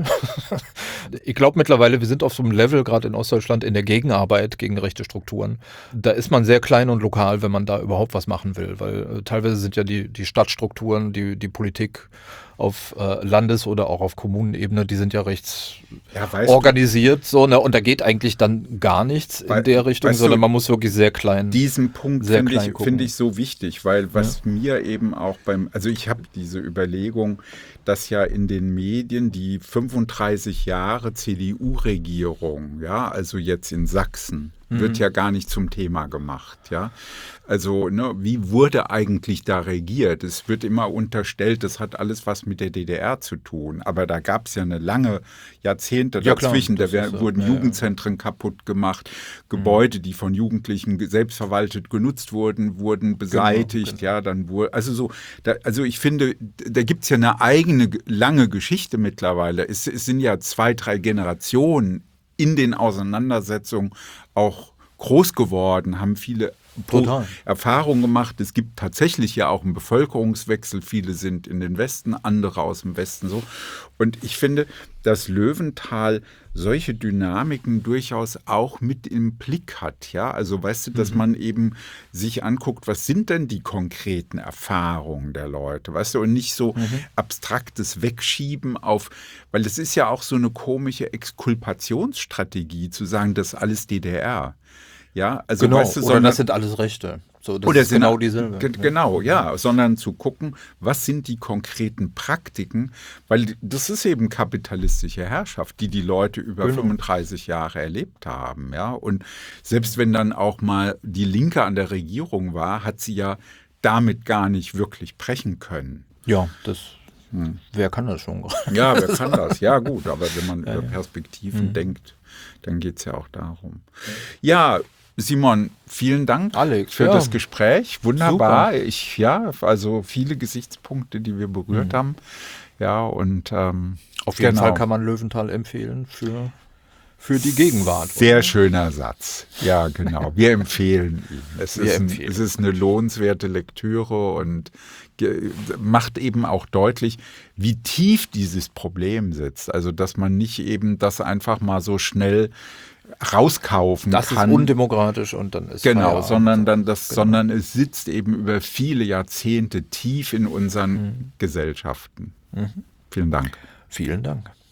Ich glaube mittlerweile, wir sind auf so einem Level, gerade in Ostdeutschland, in der Gegenarbeit gegen rechte Strukturen. Da ist man sehr klein und lokal, wenn man da überhaupt was machen will. Weil teilweise sind ja die Stadtstrukturen, die Politik auf Landes- oder auch auf Kommunenebene, die sind ja recht organisiert. So, ne? Und da geht eigentlich dann gar nichts in der Richtung, sondern man muss wirklich sehr klein. Diesen Punkt finde ich so wichtig, weil was mir eben auch also ich habe diese Überlegung, dass ja in den Medien die 35 Jahre CDU-Regierung, also jetzt in Sachsen, wird ja gar nicht zum Thema gemacht, Also, wie wurde eigentlich da regiert? Es wird immer unterstellt, das hat alles was mit der DDR zu tun. Aber da gab es ja eine lange Jahrzehnte dazwischen. Da wurden Jugendzentren kaputt gemacht. Gebäude, die von Jugendlichen selbstverwaltet genutzt wurden beseitigt. Genau. Dann wurde, also ich finde, da gibt es ja eine eigene lange Geschichte mittlerweile. Es sind ja 2, 3 Generationen in den Auseinandersetzungen auch groß geworden, haben viele Erfahrungen gemacht. Es gibt tatsächlich ja auch einen Bevölkerungswechsel. Viele sind in den Westen, andere aus dem Westen so. Und ich finde, dass Löwenthal solche Dynamiken durchaus auch mit im Blick hat. Also weißt du, dass man eben sich anguckt, was sind denn die konkreten Erfahrungen der Leute, weißt du, und nicht so abstraktes Wegschieben weil es ist ja auch so eine komische Exkulpationsstrategie, zu sagen, das ist alles DDR. Also genau, weißt du, oder das sind alles Rechte. So, das ist genau dieselbe. Genau, sondern zu gucken, was sind die konkreten Praktiken, weil das ist eben kapitalistische Herrschaft, die Leute über 35 Jahre erlebt haben. Und selbst wenn dann auch mal die Linke an der Regierung war, hat sie ja damit gar nicht wirklich brechen können. Ja, wer kann das schon? Ja, wer kann das? Ja gut, aber wenn man über Perspektiven denkt, dann geht es ja auch darum. Ja, Simon, vielen Dank, Alex, für das Gespräch. Wunderbar. Super. Also viele Gesichtspunkte, die wir berührt haben. Und auf jeden Fall kann man Löwenthal empfehlen für für die Gegenwart. Sehr schöner Satz. Ja, genau. Wir empfehlen ihn. Es ist eine lohnenswerte Lektüre und macht eben auch deutlich, wie tief dieses Problem sitzt. Also, dass man nicht eben das einfach mal so schnell rauskaufen das kann. Das ist undemokratisch und dann ist genau, Feierabend. Sondern es sitzt eben über viele Jahrzehnte tief in unseren Gesellschaften. Vielen Dank. Vielen Dank.